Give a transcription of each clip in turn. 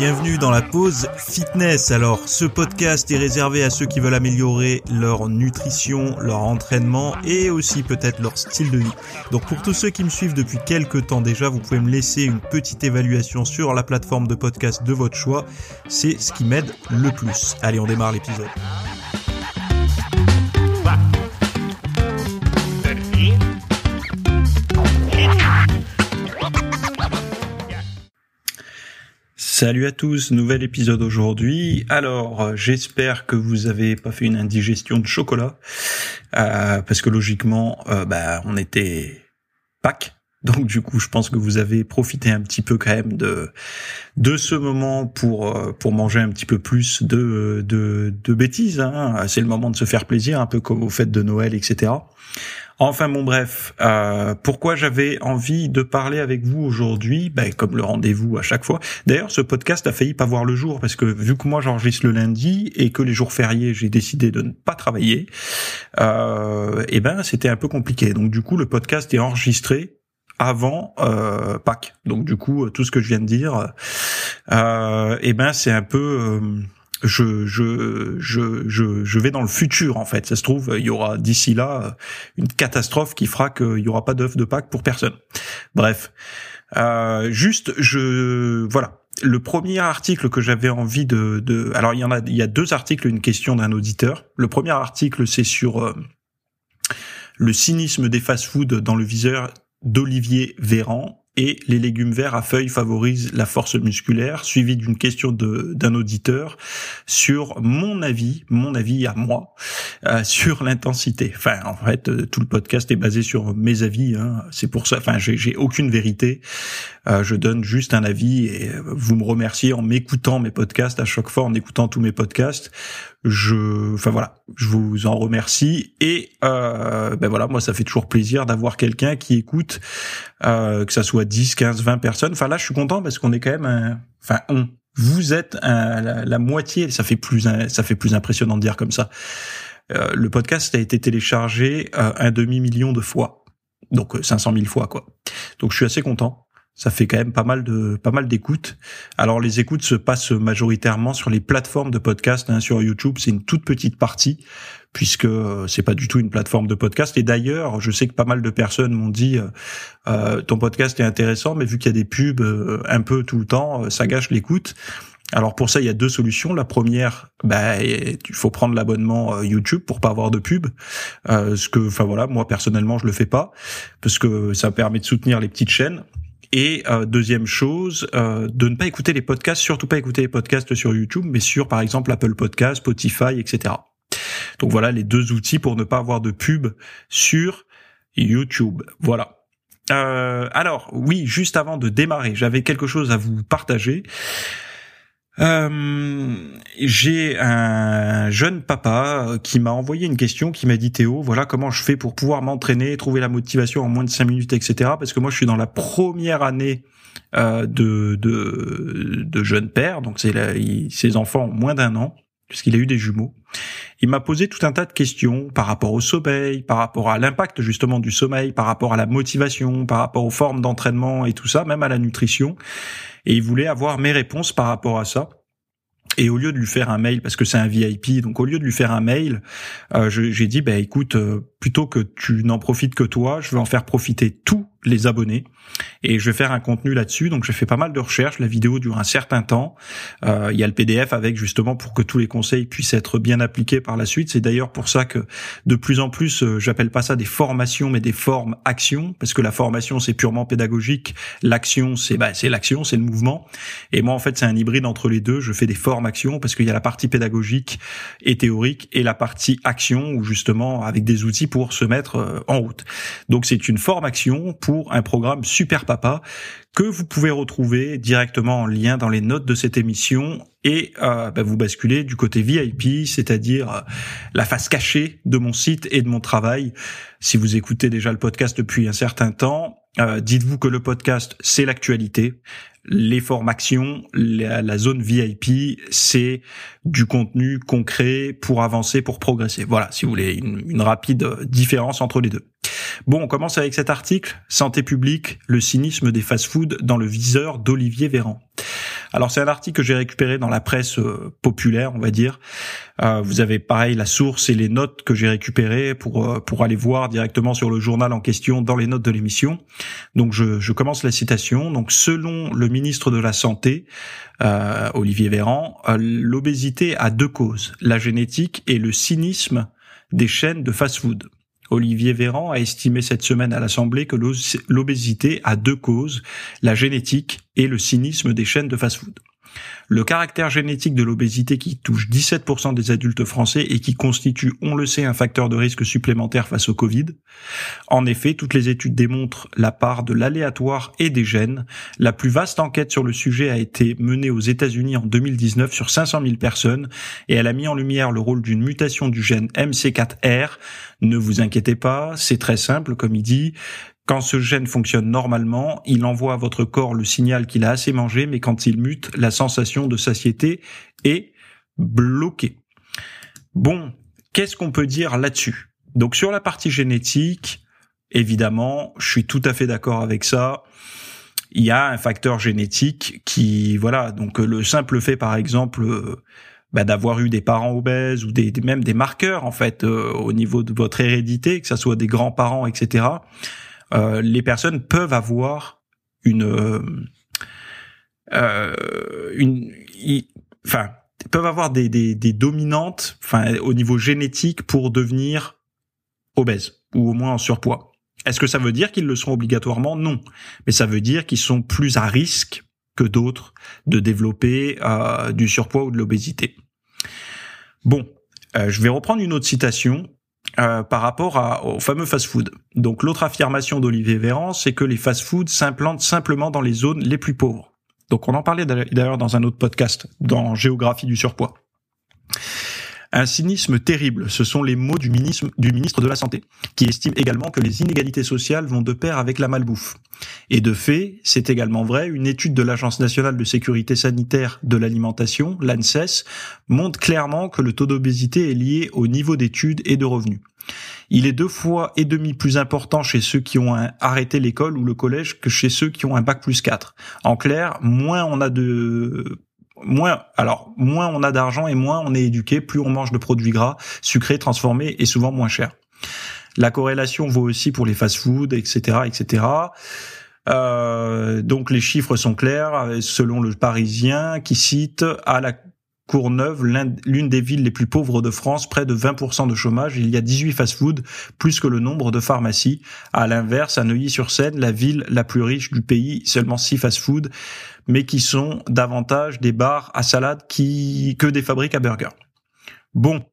bienvenue dans la pause fitness. Alors, ce podcast est réservé à ceux qui veulent améliorer leur nutrition, leur entraînement et aussi peut-être leur style de vie. Donc pour tous ceux qui me suivent depuis quelques temps déjà, vous pouvez me laisser une petite évaluation sur la plateforme de podcast de votre choix. C'est ce qui m'aide le plus. Allez, on démarre l'épisode. Salut à tous, nouvel épisode aujourd'hui. Alors, j'espère que vous avez pas fait une indigestion de chocolat, parce que logiquement, on était Pâques. Donc du coup, je pense que vous avez profité un petit peu quand même de ce moment pour manger un petit peu plus de bêtises. Hein. C'est le moment de se faire plaisir, un peu comme aux fêtes de Noël, etc. Enfin bon bref, pourquoi j'avais envie de parler avec vous aujourd'hui, comme le rendez-vous à chaque fois. D'ailleurs, ce podcast a failli pas voir le jour parce que vu que moi j'enregistre le lundi et que les jours fériés j'ai décidé de ne pas travailler, c'était un peu compliqué. Donc du coup le podcast est enregistré avant Pâques. Donc du coup tout ce que je viens de dire, c'est un peu je vais dans le futur en fait. Ça se trouve, il y aura d'ici là une catastrophe qui fera qu'il y aura pas d'œuf de Pâques pour personne. Bref, voilà. Le premier article que j'avais envie alors il y a deux articles, une question d'un auditeur. Le premier article c'est sur le cynisme des fast-food dans le viseur d'Olivier Véran. Et les légumes verts à feuilles favorisent la force musculaire, suivi d'une question d'un auditeur sur mon avis à moi, sur l'intensité. Enfin, en fait, tout le podcast est basé sur mes avis, hein. C'est pour ça, j'ai aucune vérité. Je donne juste un avis et vous me remerciez en m'écoutant mes podcasts à chaque fois, en écoutant tous mes podcasts. Je vous en remercie et moi ça fait toujours plaisir d'avoir quelqu'un qui écoute, que ça soit 10, 15, 20 personnes. Enfin là je suis content parce qu'on est quand même vous êtes la moitié, ça fait plus impressionnant de dire comme ça. Le podcast a été téléchargé 500 000 de fois. Donc 500 000 fois quoi. Donc je suis assez content. Ça fait quand même pas mal d'écoutes. Alors les écoutes se passent majoritairement sur les plateformes de podcast, hein. Sur YouTube, c'est une toute petite partie puisque c'est pas du tout une plateforme de podcast. Et d'ailleurs, je sais que pas mal de personnes m'ont dit ton podcast est intéressant, mais vu qu'il y a des pubs un peu tout le temps, ça gâche l'écoute. Alors pour ça, il y a deux solutions. La première, il faut prendre l'abonnement YouTube pour pas avoir de pub. Moi personnellement, je le fais pas parce que ça permet de soutenir les petites chaînes. Et deuxième chose, de ne pas écouter les podcasts, surtout pas écouter les podcasts sur YouTube, mais sur par exemple Apple Podcasts, Spotify, etc. Donc voilà les deux outils pour ne pas avoir de pub sur YouTube. Voilà. Alors oui, juste avant de démarrer, j'avais quelque chose à vous partager. J'ai un jeune papa qui m'a envoyé une question, qui m'a dit Théo, voilà comment je fais pour pouvoir m'entraîner, trouver la motivation en moins de 5 minutes, etc. Parce que moi je suis dans la première année de jeune père, donc ses enfants ont moins d'1 an, puisqu'il a eu des jumeaux. Il m'a posé tout un tas de questions par rapport au sommeil, par rapport à l'impact justement du sommeil, par rapport à la motivation, par rapport aux formes d'entraînement et tout ça, même à la nutrition. Et il voulait avoir mes réponses par rapport à ça. Et au lieu de lui faire un mail, parce que c'est un VIP, donc au lieu de lui faire un mail, j'ai dit, écoute, plutôt que tu n'en profites que toi, je vais en faire profiter tous les abonnés. Et je vais faire un contenu là-dessus. Donc j'ai fait pas mal de recherches. La vidéo dure un certain temps. Il y a le PDF avec justement pour que tous les conseils puissent être bien appliqués par la suite. C'est d'ailleurs pour ça que de plus en plus, j'appelle pas ça des formations, mais des formes actions, parce que la formation c'est purement pédagogique. L'action c'est l'action, c'est le mouvement. Et moi en fait c'est un hybride entre les deux. Je fais des formes actions parce qu'il y a la partie pédagogique et théorique et la partie action où justement avec des outils pour se mettre en route. Donc c'est une formation pour un programme Super Papa que vous pouvez retrouver directement en lien dans les notes de cette émission et vous basculez du côté VIP, c'est-à-dire la face cachée de mon site et de mon travail. Si vous écoutez déjà le podcast depuis un certain temps, dites-vous que le podcast, c'est l'actualité. Les formations, la zone VIP, c'est du contenu concret pour avancer, pour progresser. Voilà, si vous voulez, une rapide différence entre les deux. Bon, on commence avec cet article, Santé publique, le cynisme des fast-foods dans le viseur d'Olivier Véran. Alors c'est un article que j'ai récupéré dans la presse populaire, on va dire. Vous avez pareil la source et les notes que j'ai récupérées pour aller voir directement sur le journal en question dans les notes de l'émission. Donc je commence la citation. Donc selon le ministre de la Santé, Olivier Véran, l'obésité a 2 causes, la génétique et le cynisme des chaînes de fast-food. Olivier Véran a estimé cette semaine à l'Assemblée que l'obésité a 2 causes, la génétique et le cynisme des chaînes de fast-food. Le caractère génétique de l'obésité qui touche 17% des adultes français et qui constitue, on le sait, un facteur de risque supplémentaire face au Covid. En effet, toutes les études démontrent la part de l'aléatoire et des gènes. La plus vaste enquête sur le sujet a été menée aux États-Unis en 2019 sur 500 000 personnes et elle a mis en lumière le rôle d'une mutation du gène MC4R. Ne vous inquiétez pas, c'est très simple, comme il dit. Quand ce gène fonctionne normalement, il envoie à votre corps le signal qu'il a assez mangé, mais quand il mute, la sensation de satiété est bloquée. Bon, qu'est-ce qu'on peut dire là-dessus? Donc sur la partie génétique, évidemment, je suis tout à fait d'accord avec ça. Il y a un facteur génétique qui, voilà, donc le simple fait par exemple d'avoir eu des parents obèses ou même des marqueurs en fait au niveau de votre hérédité, que ça soit des grands-parents, etc., les personnes peuvent avoir peuvent avoir des dominantes, au niveau génétique pour devenir obèses ou au moins en surpoids. Est-ce que ça veut dire qu'ils le seront obligatoirement? Non, mais ça veut dire qu'ils sont plus à risque que d'autres de développer du surpoids ou de l'obésité. Bon, je vais reprendre une autre citation. Par rapport au fameux fast-food. Donc l'autre affirmation d'Olivier Véran, c'est que les fast-foods s'implantent simplement dans les zones les plus pauvres. Donc on en parlait d'ailleurs dans un autre podcast, dans Géographie du surpoids. Un cynisme terrible, ce sont les mots du ministre de la Santé, qui estime également que les inégalités sociales vont de pair avec la malbouffe. Et de fait, c'est également vrai, une étude de l'Agence nationale de sécurité sanitaire de l'alimentation, l'ANSES, montre clairement que le taux d'obésité est lié au niveau d'études et de revenus. Il est 2,5 fois plus important chez ceux qui ont arrêté l'école ou le collège que chez ceux qui ont un bac+4. En clair, moins on a d'argent et moins on est éduqué, plus on mange de produits gras, sucrés, transformés et souvent moins chers. La corrélation vaut aussi pour les fast-foods, etc., etc. Donc les chiffres sont clairs, selon le Parisien, qui cite à la Courneuve, l'une des villes les plus pauvres de France, près de 20% de chômage. Il y a 18 fast-foods, plus que le nombre de pharmacies. À l'inverse, à Neuilly-sur-Seine, la ville la plus riche du pays, seulement 6 fast-foods, mais qui sont davantage des bars à salade que des fabriques à burgers. Bon.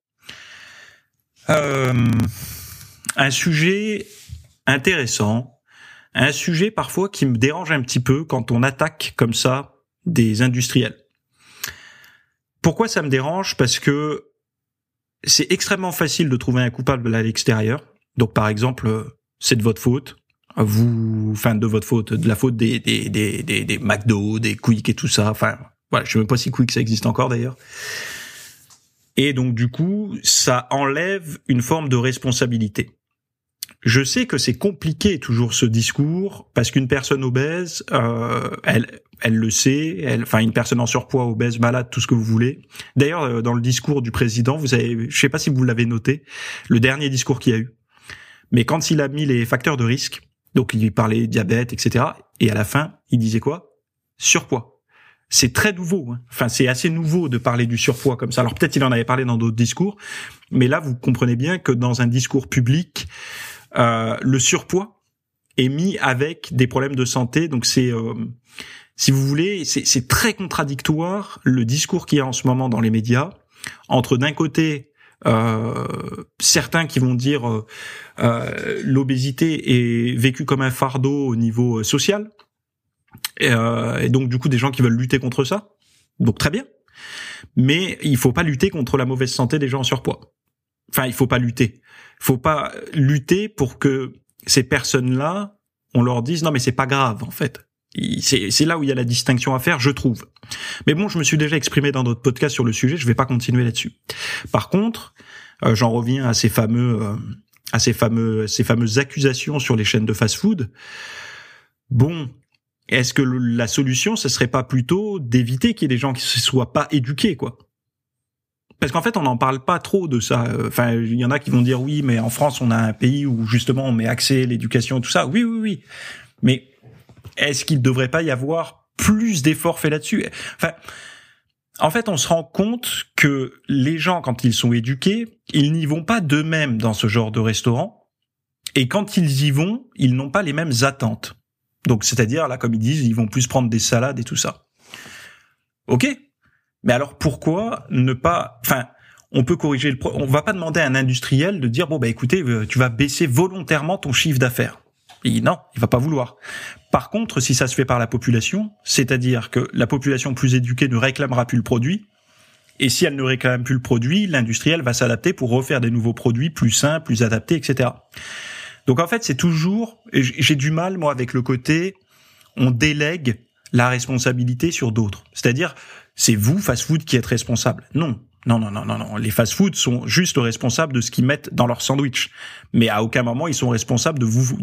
Un sujet intéressant, un sujet parfois qui me dérange un petit peu quand on attaque comme ça des industriels. Pourquoi ça me dérange? Parce que c'est extrêmement facile de trouver un coupable à l'extérieur. Donc par exemple, c'est de votre faute. De la faute des McDo, des Quick et tout ça. Voilà, je sais même pas si Quick ça existe encore d'ailleurs. Et donc du coup, ça enlève une forme de responsabilité. Je sais que c'est compliqué toujours ce discours parce qu'une personne obèse, elle le sait, une personne en surpoids, obèse, malade, tout ce que vous voulez. D'ailleurs, dans le discours du président, je sais pas si vous l'avez noté, le dernier discours qu'il y a eu. Mais quand il a mis les facteurs de risque, donc il parlait diabète, etc. Et à la fin, il disait quoi? Surpoids. C'est très nouveau. C'est assez nouveau de parler du surpoids comme ça. Alors peut-être il en avait parlé dans d'autres discours, mais là vous comprenez bien que dans un discours public, le surpoids est mis avec des problèmes de santé. Donc c'est, si vous voulez, c'est très contradictoire le discours qu'il y a en ce moment dans les médias entre d'un côté certains qui vont dire l'obésité est vécue comme un fardeau au niveau social et donc du coup des gens qui veulent lutter contre ça, donc très bien, mais il faut pas lutter contre la mauvaise santé des gens en surpoids. Il faut pas lutter pour que ces personnes-là, on leur dise non mais c'est pas grave en fait. C'est là où il y a la distinction à faire, je trouve. Mais bon, je me suis déjà exprimé dans d'autres podcasts sur le sujet, je vais pas continuer là-dessus. Par contre, j'en reviens à ces fameux à ces fameuses accusations sur les chaînes de fast-food, bon, est-ce que la solution, ce serait pas plutôt d'éviter qu'il y ait des gens qui ne soient pas éduqués, quoi? Parce qu'en fait, on n'en parle pas trop de ça. Enfin, il y en a qui vont dire oui, mais en France, on a un pays où justement on met accès, l'éducation, tout ça. Oui. Mais est-ce qu'il ne devrait pas y avoir plus d'efforts faits là-dessus? Enfin, en fait, on se rend compte que les gens, quand ils sont éduqués, ils n'y vont pas d'eux-mêmes dans ce genre de restaurant. Et quand ils y vont, ils n'ont pas les mêmes attentes. Donc, c'est-à-dire, là, comme ils disent, ils vont plus prendre des salades et tout ça. Ok. Mais alors pourquoi ne pas... Enfin, on peut corriger on va pas demander à un industriel de dire, bon, bah écoutez, tu vas baisser volontairement ton chiffre d'affaires. Et non, il va pas vouloir. Par contre, si ça se fait par la population, c'est-à-dire que la population plus éduquée ne réclamera plus le produit, et si elle ne réclame plus le produit, l'industriel va s'adapter pour refaire des nouveaux produits plus sains, plus adaptés, etc. Donc en fait, c'est toujours... J'ai du mal, moi, avec le côté, on délègue la responsabilité sur d'autres. C'est-à-dire, c'est vous, fast-food, qui êtes responsable. Non. Les fast-food sont juste responsables de ce qu'ils mettent dans leur sandwich. Mais à aucun moment, ils sont responsables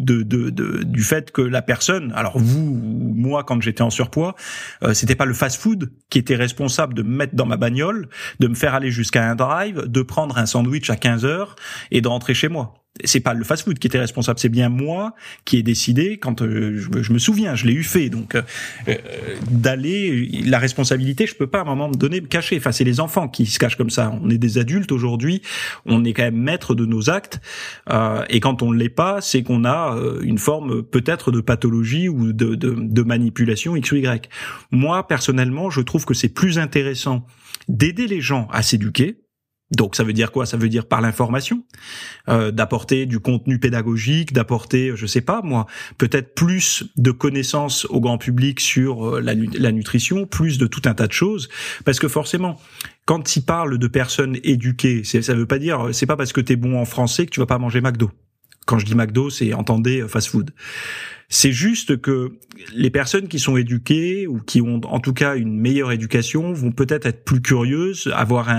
du fait que la personne, alors vous ou moi, quand j'étais en surpoids, c'était pas le fast-food qui était responsable de me mettre dans ma bagnole, de me faire aller jusqu'à un drive, de prendre un sandwich à 15h et de rentrer chez moi. C'est pas le fast-food qui était responsable, c'est bien moi qui ai décidé, quand je me souviens, je l'ai eu fait, donc d'aller, la responsabilité, je peux pas à un moment donné me cacher. Enfin, c'est les enfants qui se cachent comme ça. On est des adultes aujourd'hui, on est quand même maître de nos actes, et quand on ne l'est pas, c'est qu'on a une forme peut-être de pathologie ou de manipulation X ou Y. Moi, personnellement, je trouve que c'est plus intéressant d'aider les gens à s'éduquer. Donc ça veut dire quoi? Ça veut dire par l'information, d'apporter du contenu pédagogique, d'apporter, je sais pas moi, peut-être plus de connaissances au grand public sur la nutrition, plus de tout un tas de choses, parce que forcément, quand ils parlent de personnes éduquées, ça veut pas dire, c'est pas parce que t'es bon en français que tu vas pas manger McDo. Quand je dis McDo, c'est entendez fast-food. C'est juste que les personnes qui sont éduquées ou qui ont en tout cas une meilleure éducation vont peut-être être plus curieuses, avoir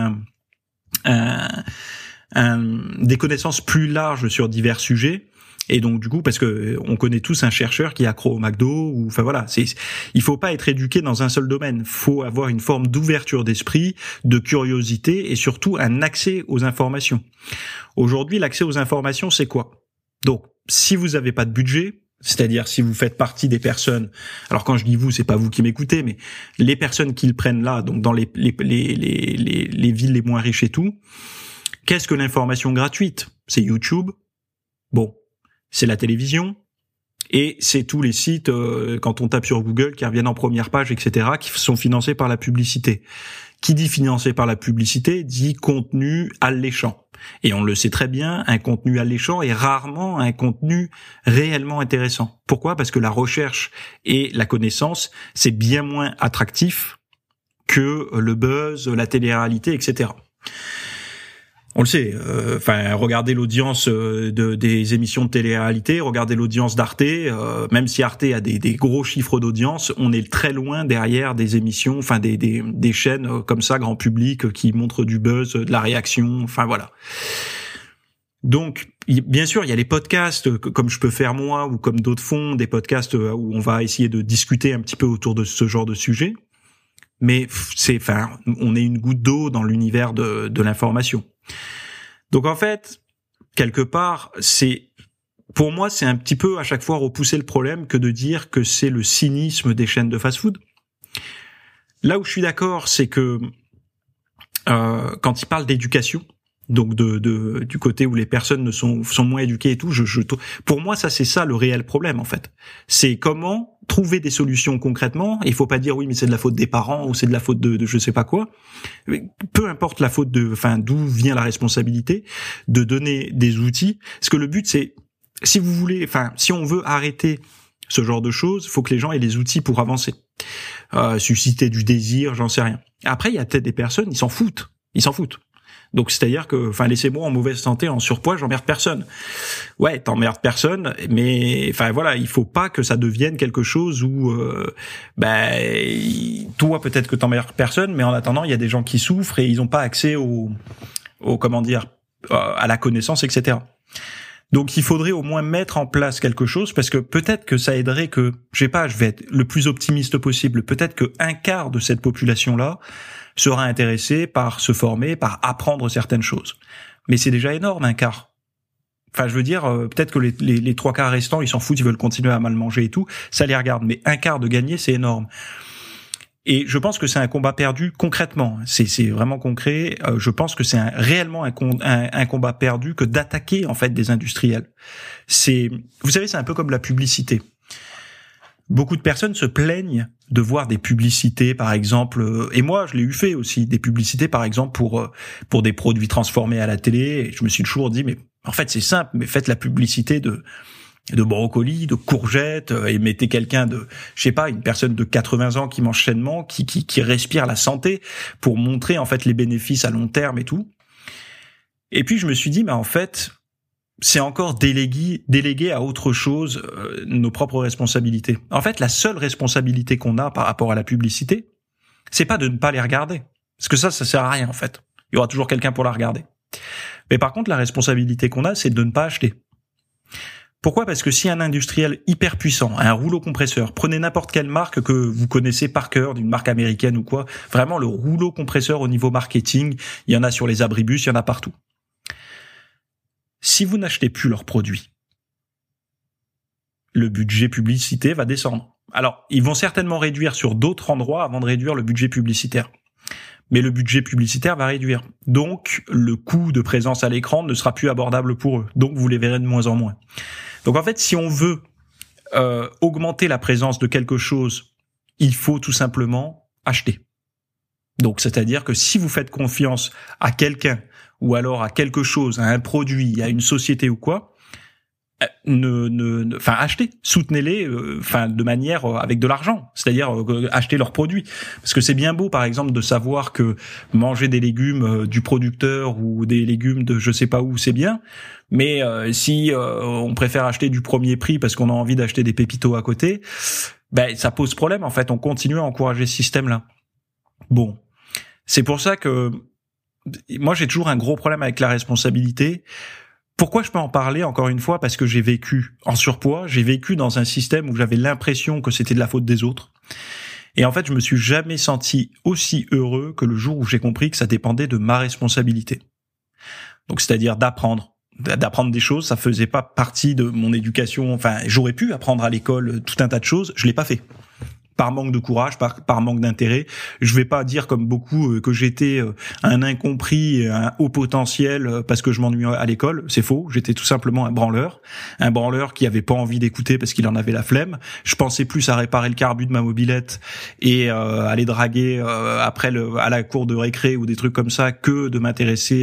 des connaissances plus larges sur divers sujets, et donc du coup, parce que on connaît tous un chercheur qui est accro au McDo, ou enfin voilà, il faut pas être éduqué dans un seul domaine, faut avoir une forme d'ouverture d'esprit, de curiosité et surtout un accès aux informations. Aujourd'hui, l'accès aux informations, c'est quoi? Donc, si vous avez pas de budget, c'est-à-dire si vous faites partie des personnes, alors quand je dis vous, c'est pas vous qui m'écoutez, mais les personnes qui le prennent là, donc dans les villes les moins riches et tout, qu'est-ce que l'information gratuite? C'est YouTube, bon, c'est la télévision, et c'est tous les sites, quand on tape sur Google, qui reviennent en première page, etc., qui sont financés par la publicité. Qui dit financé par la publicité, dit contenu alléchant. Et on le sait très bien, un contenu alléchant est rarement un contenu réellement intéressant. Pourquoi? Parce que la recherche et la connaissance, c'est bien moins attractif que le buzz, la télé-réalité, etc. On le sait, regardez l'audience des émissions de télé-réalité, regardez l'audience d'Arte, même si Arte a des gros chiffres d'audience, on est très loin derrière des émissions, des chaînes comme ça, grand public, qui montrent du buzz, de la réaction, enfin voilà. Donc, bien sûr, il y a les podcasts, comme je peux faire moi, ou comme d'autres font, des podcasts où on va essayer de discuter un petit peu autour de ce genre de sujet, mais on est une goutte d'eau dans l'univers de l'information. Donc en fait, quelque part, pour moi, c'est un petit peu à chaque fois repousser le problème que de dire que c'est le cynisme des chaînes de fast-food. Là où je suis d'accord, c'est que quand ils parlent d'éducation, donc du côté où les personnes sont moins éduquées et tout, pour moi, c'est ça le réel problème en fait. C'est comment trouver des solutions concrètement. Il faut pas dire oui, mais c'est de la faute des parents ou c'est de la faute de je sais pas quoi. Peu importe la faute d'où vient la responsabilité, de donner des outils. Parce que le but c'est, si on veut arrêter ce genre de choses, faut que les gens aient les outils pour avancer. Susciter du désir, j'en sais rien. Après, il y a peut-être des personnes, ils s'en foutent. Donc c'est-à-dire que, laissez-moi en mauvaise santé, en surpoids, j'emmerde personne. Ouais, t'emmerdes personne, mais voilà, il faut pas que ça devienne quelque chose où, toi peut-être que t'emmerdes personne, mais en attendant, il y a des gens qui souffrent et ils ont pas accès à la connaissance, etc. Donc il faudrait au moins mettre en place quelque chose, parce que peut-être que ça aiderait que, je vais être le plus optimiste possible, peut-être que un quart de cette population-là sera intéressé par se former, par apprendre certaines choses. Mais c'est déjà énorme, un quart. Enfin, je veux dire, peut-être que les trois quarts restants, ils s'en foutent, ils veulent continuer à mal manger et tout, ça les regarde. Mais un quart de gagné, c'est énorme. Et je pense que c'est un combat perdu concrètement. C'est vraiment concret. Je pense que c'est réellement un combat perdu que d'attaquer en fait des industriels. Vous savez, c'est un peu comme la publicité. Beaucoup de personnes se plaignent de voir des publicités, par exemple, et moi je l'ai fait aussi, des publicités par exemple pour des produits transformés à la télé. Et je me suis toujours dit, mais en fait c'est simple, mais faites la publicité de brocolis, de courgettes, et mettez quelqu'un une personne de 80 ans qui mange sainement, qui respire la santé, pour montrer en fait les bénéfices à long terme et tout. Et puis je me suis dit, mais en fait, c'est encore déléguer à autre chose nos propres responsabilités. En fait, la seule responsabilité qu'on a par rapport à la publicité, c'est pas de ne pas les regarder, parce que ça sert à rien en fait. Il y aura toujours quelqu'un pour la regarder. Mais par contre, la responsabilité qu'on a, c'est de ne pas acheter. Pourquoi ? Parce que si un industriel hyper puissant, un rouleau compresseur, prenez n'importe quelle marque que vous connaissez par cœur, d'une marque américaine ou quoi, vraiment le rouleau compresseur au niveau marketing, il y en a sur les abribus, il y en a partout. Si vous n'achetez plus leurs produits, le budget publicité va descendre. Alors, ils vont certainement réduire sur d'autres endroits avant de réduire le budget publicitaire. Mais le budget publicitaire va réduire. Donc, le coût de présence à l'écran ne sera plus abordable pour eux. Donc, vous les verrez de moins en moins. Donc, en fait, si on veut augmenter la présence de quelque chose, il faut tout simplement acheter. Donc, c'est-à-dire que si vous faites confiance à quelqu'un ou alors à quelque chose, à un produit, à une société ou quoi, achetez, soutenez-les, de manière avec de l'argent, c'est-à-dire achetez leurs produits, parce que c'est bien beau, par exemple, de savoir que manger des légumes du producteur ou des légumes de je sais pas où, c'est bien, mais si on préfère acheter du premier prix parce qu'on a envie d'acheter des pépitos à côté, ça pose problème. En fait, on continue à encourager ce système-là. Bon, c'est pour ça que moi j'ai toujours un gros problème avec la responsabilité. Pourquoi je peux en parler, encore une fois? Parce que j'ai vécu en surpoids, j'ai vécu dans un système où j'avais l'impression que c'était de la faute des autres. Et en fait, je me suis jamais senti aussi heureux que le jour où j'ai compris que ça dépendait de ma responsabilité. Donc, c'est-à-dire d'apprendre des choses, ça faisait pas partie de mon éducation. Enfin, j'aurais pu apprendre à l'école tout un tas de choses, je l'ai pas fait. Par manque de courage, par manque d'intérêt. Je vais pas dire comme beaucoup que j'étais un incompris, un haut potentiel parce que je m'ennuyais à l'école. C'est faux. J'étais tout simplement un branleur qui avait pas envie d'écouter parce qu'il en avait la flemme. Je pensais plus à réparer le carbu de ma mobilette et aller draguer à la cour de récré ou des trucs comme ça que de m'intéresser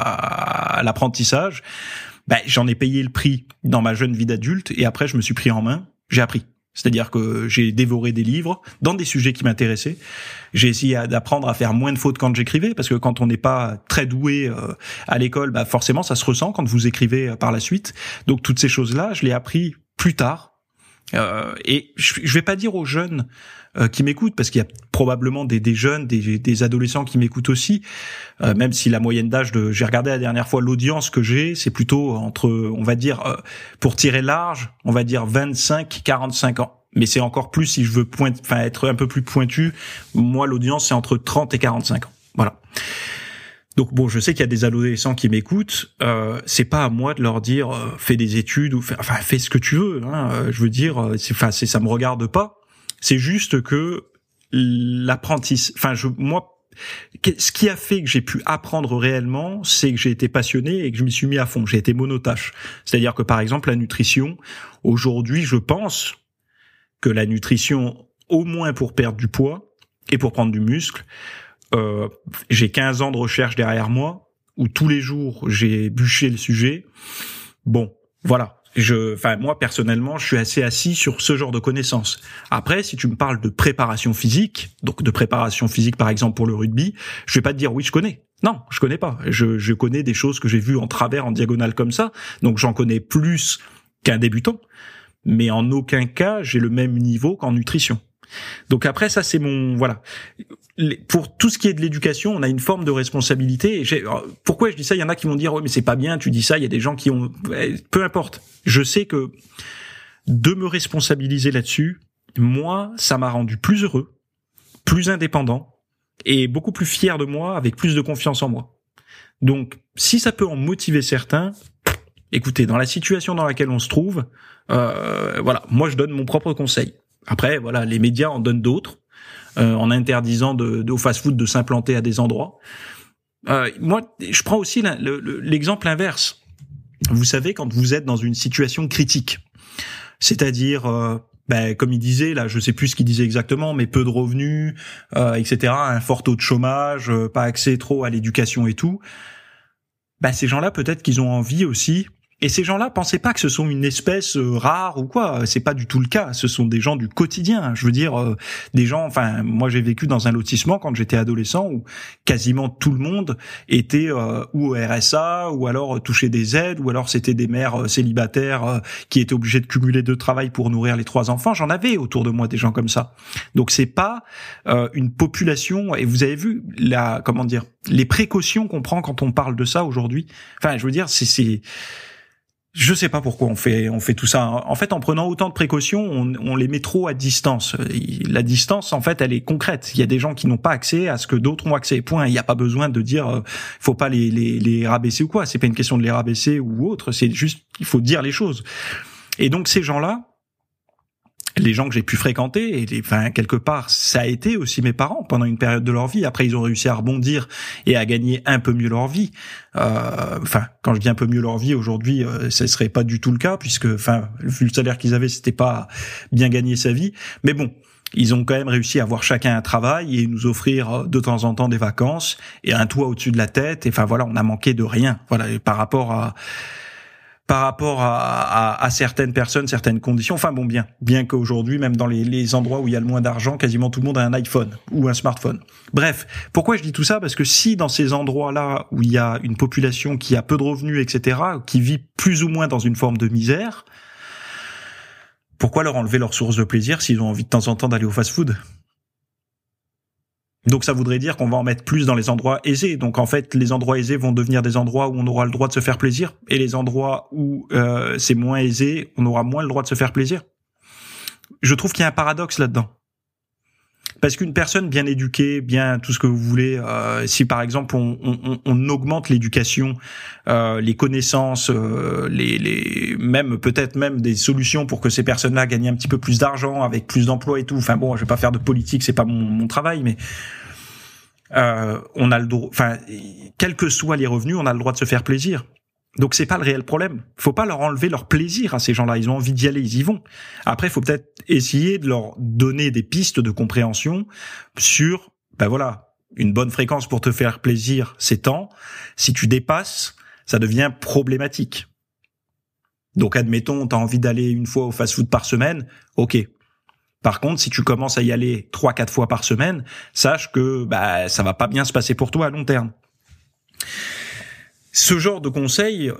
à l'apprentissage. J'en ai payé le prix dans ma jeune vie d'adulte et après je me suis pris en main. J'ai appris. C'est-à-dire que j'ai dévoré des livres dans des sujets qui m'intéressaient. J'ai essayé d'apprendre à faire moins de fautes quand j'écrivais, parce que quand on n'est pas très doué à l'école, forcément ça se ressent quand vous écrivez par la suite. Donc toutes ces choses-là, je l'ai appris plus tard. Et je vais pas dire aux jeunes qui m'écoutent, parce qu'il y a probablement des jeunes, des adolescents qui m'écoutent aussi, même si la moyenne d'âge j'ai regardé la dernière fois, l'audience que j'ai, c'est plutôt entre, on va dire, pour tirer large, on va dire 25-45 ans. Mais c'est encore plus si je veux être un peu plus pointu. Moi, l'audience, c'est entre 30 et 45 ans. Voilà. Donc bon, je sais qu'il y a des adolescents qui m'écoutent. C'est pas à moi de leur dire fais des études ou fais ce que tu veux. Je veux dire, ça me regarde pas. C'est juste que ce qui a fait que j'ai pu apprendre réellement, c'est que j'ai été passionné et que je m'y suis mis à fond. J'ai été monotâche. C'est-à-dire que par exemple la nutrition, aujourd'hui, je pense que la nutrition, au moins pour perdre du poids et pour prendre du muscle, j'ai 15 ans de recherche derrière moi, où tous les jours j'ai bûché le sujet. Bon, voilà. Moi personnellement, je suis assez assis sur ce genre de connaissances. Après, si tu me parles de préparation physique, donc de préparation physique par exemple pour le rugby, je vais pas te dire oui, je connais. Non, je connais pas. Je connais des choses que j'ai vues en travers, en diagonale comme ça, donc j'en connais plus qu'un débutant. Mais en aucun cas, j'ai le même niveau qu'en nutrition. Donc après, ça c'est mon voilà. Pour tout ce qui est de l'éducation, on a une forme de responsabilité. Pourquoi je dis ça? Il y en a qui vont dire mais c'est pas bien, tu dis ça. Il y a des gens qui ont, peu importe. Je sais que de me responsabiliser là-dessus, moi, ça m'a rendu plus heureux, plus indépendant et beaucoup plus fier de moi, avec plus de confiance en moi. Donc, si ça peut en motiver certains, écoutez, dans la situation dans laquelle on se trouve, voilà, moi je donne mon propre conseil. Après, voilà, les médias en donnent d'autres, en interdisant au fast-food de s'implanter à des endroits. Moi, je prends aussi l'exemple inverse. Vous savez, quand vous êtes dans une situation critique, c'est-à-dire, comme il disait, là, je sais plus ce qu'il disait exactement, mais peu de revenus, etc., un fort taux de chômage, pas accès trop à l'éducation et tout. Ces gens-là, peut-être qu'ils ont envie aussi. Et ces gens-là, pensez pas que ce sont une espèce rare ou quoi. C'est pas du tout le cas. Ce sont des gens du quotidien. Je veux dire, des gens. Enfin, moi, j'ai vécu dans un lotissement quand j'étais adolescent où quasiment tout le monde était ou au RSA, ou alors touchait des aides, ou alors c'était des mères célibataires qui étaient obligées de cumuler 2 travails pour nourrir les 3 enfants. J'en avais autour de moi des gens comme ça. Donc c'est pas une population. Et vous avez vu les précautions qu'on prend quand on parle de ça aujourd'hui. Enfin, je veux dire, c'est je sais pas pourquoi on fait tout ça. En fait, en prenant autant de précautions, on les met trop à distance. La distance, en fait, elle est concrète. Il y a des gens qui n'ont pas accès à ce que d'autres ont accès. Point. Il n'y a pas besoin de dire, faut pas les rabaisser ou quoi. C'est pas une question de les rabaisser ou autre. C'est juste, il faut dire les choses. Et donc, ces gens-là, les gens que j'ai pu fréquenter, quelque part, ça a été aussi mes parents pendant une période de leur vie. Après, ils ont réussi à rebondir et à gagner un peu mieux leur vie. Quand je dis un peu mieux leur vie, aujourd'hui, ça serait pas du tout le cas, puisque, vu le salaire qu'ils avaient, c'était pas bien gagner sa vie. Mais bon, ils ont quand même réussi à avoir chacun un travail et nous offrir de temps en temps des vacances et un toit au-dessus de la tête. Et voilà, on a manqué de rien. Voilà, par rapport à certaines personnes, certaines conditions. Bien qu'aujourd'hui, même dans les endroits où il y a le moins d'argent, quasiment tout le monde a un iPhone ou un smartphone. Bref, pourquoi je dis tout ça? Parce que si dans ces endroits-là où il y a une population qui a peu de revenus, etc., qui vit plus ou moins dans une forme de misère, pourquoi leur enlever leur source de plaisir s'ils ont envie de temps en temps d'aller au fast-food? Donc ça voudrait dire qu'on va en mettre plus dans les endroits aisés. Donc en fait, les endroits aisés vont devenir des endroits où on aura le droit de se faire plaisir, et les endroits où c'est moins aisé, on aura moins le droit de se faire plaisir. Je trouve qu'il y a un paradoxe là-dedans. Parce qu'une personne bien éduquée, bien tout ce que vous voulez, si par exemple on augmente l'éducation, les connaissances, même peut-être même des solutions pour que ces personnes-là gagnent un petit peu plus d'argent, avec plus d'emplois et tout. Enfin bon, je vais pas faire de politique, c'est pas mon travail, mais on a le droit. Quels que soient les revenus, on a le droit de se faire plaisir. Donc c'est pas le réel problème. Faut pas leur enlever leur plaisir à ces gens-là. Ils ont envie d'y aller, ils y vont. Après, il faut peut-être essayer de leur donner des pistes de compréhension sur, une bonne fréquence pour te faire plaisir, c'est tant. Si tu dépasses, ça devient problématique. Donc admettons, t'as envie d'aller 1 fois au fast-food par semaine, ok. Par contre, si tu commences à y aller 3-4 fois par semaine, sache que ça va pas bien se passer pour toi à long terme. Ce genre de conseil,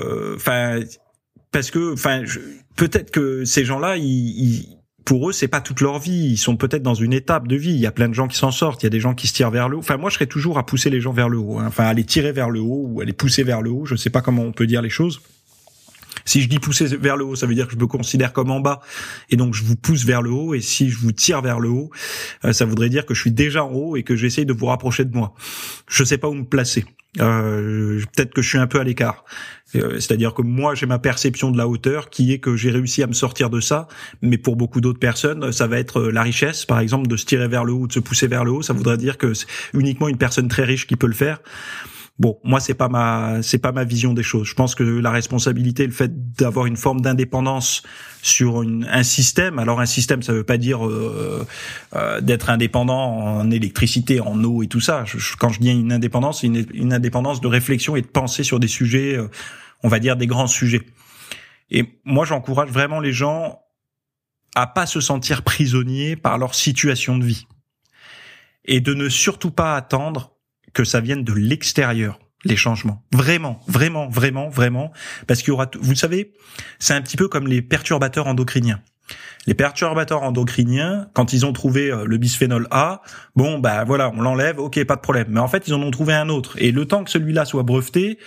parce que, peut-être que ces gens-là, pour eux, c'est pas toute leur vie. Ils sont peut-être dans une étape de vie. Il y a plein de gens qui s'en sortent. Il y a des gens qui se tirent vers le haut. Moi, je serais toujours à pousser les gens vers le haut. À les tirer vers le haut ou à les pousser vers le haut. Je sais pas comment on peut dire les choses. Si je dis pousser vers le haut, ça veut dire que je me considère comme en bas, et donc je vous pousse vers le haut. Et si je vous tire vers le haut, ça voudrait dire que je suis déjà en haut et que j'essaye de vous rapprocher de moi. Je sais pas où me placer. Peut-être que je suis un peu à l'écart. C'est-à-dire que moi, j'ai ma perception de la hauteur qui est que j'ai réussi à me sortir de ça, mais pour beaucoup d'autres personnes, ça va être la richesse, par exemple, de se tirer vers le haut ou de se pousser vers le haut. Ça voudrait dire que c'est uniquement une personne très riche qui peut le faire. Bon, moi c'est pas ma vision des choses. Je pense que la responsabilité, le fait d'avoir une forme d'indépendance sur un système. Alors un système, ça veut pas dire d'être indépendant en électricité, en eau et tout ça. Quand je dis une indépendance, c'est une indépendance de réflexion et de pensée sur des sujets, on va dire des grands sujets. Et moi, j'encourage vraiment les gens à pas se sentir prisonniers par leur situation de vie et de ne surtout pas attendre que ça vienne de l'extérieur, les changements. Vraiment, vraiment, vraiment, vraiment. Parce qu'il y aura, vous le savez, c'est un petit peu comme les perturbateurs endocriniens. Les perturbateurs endocriniens, quand ils ont trouvé le bisphénol A, bon bah voilà, on l'enlève, ok, pas de problème. Mais en fait, ils en ont trouvé un autre. Et le temps que celui-là soit breveté,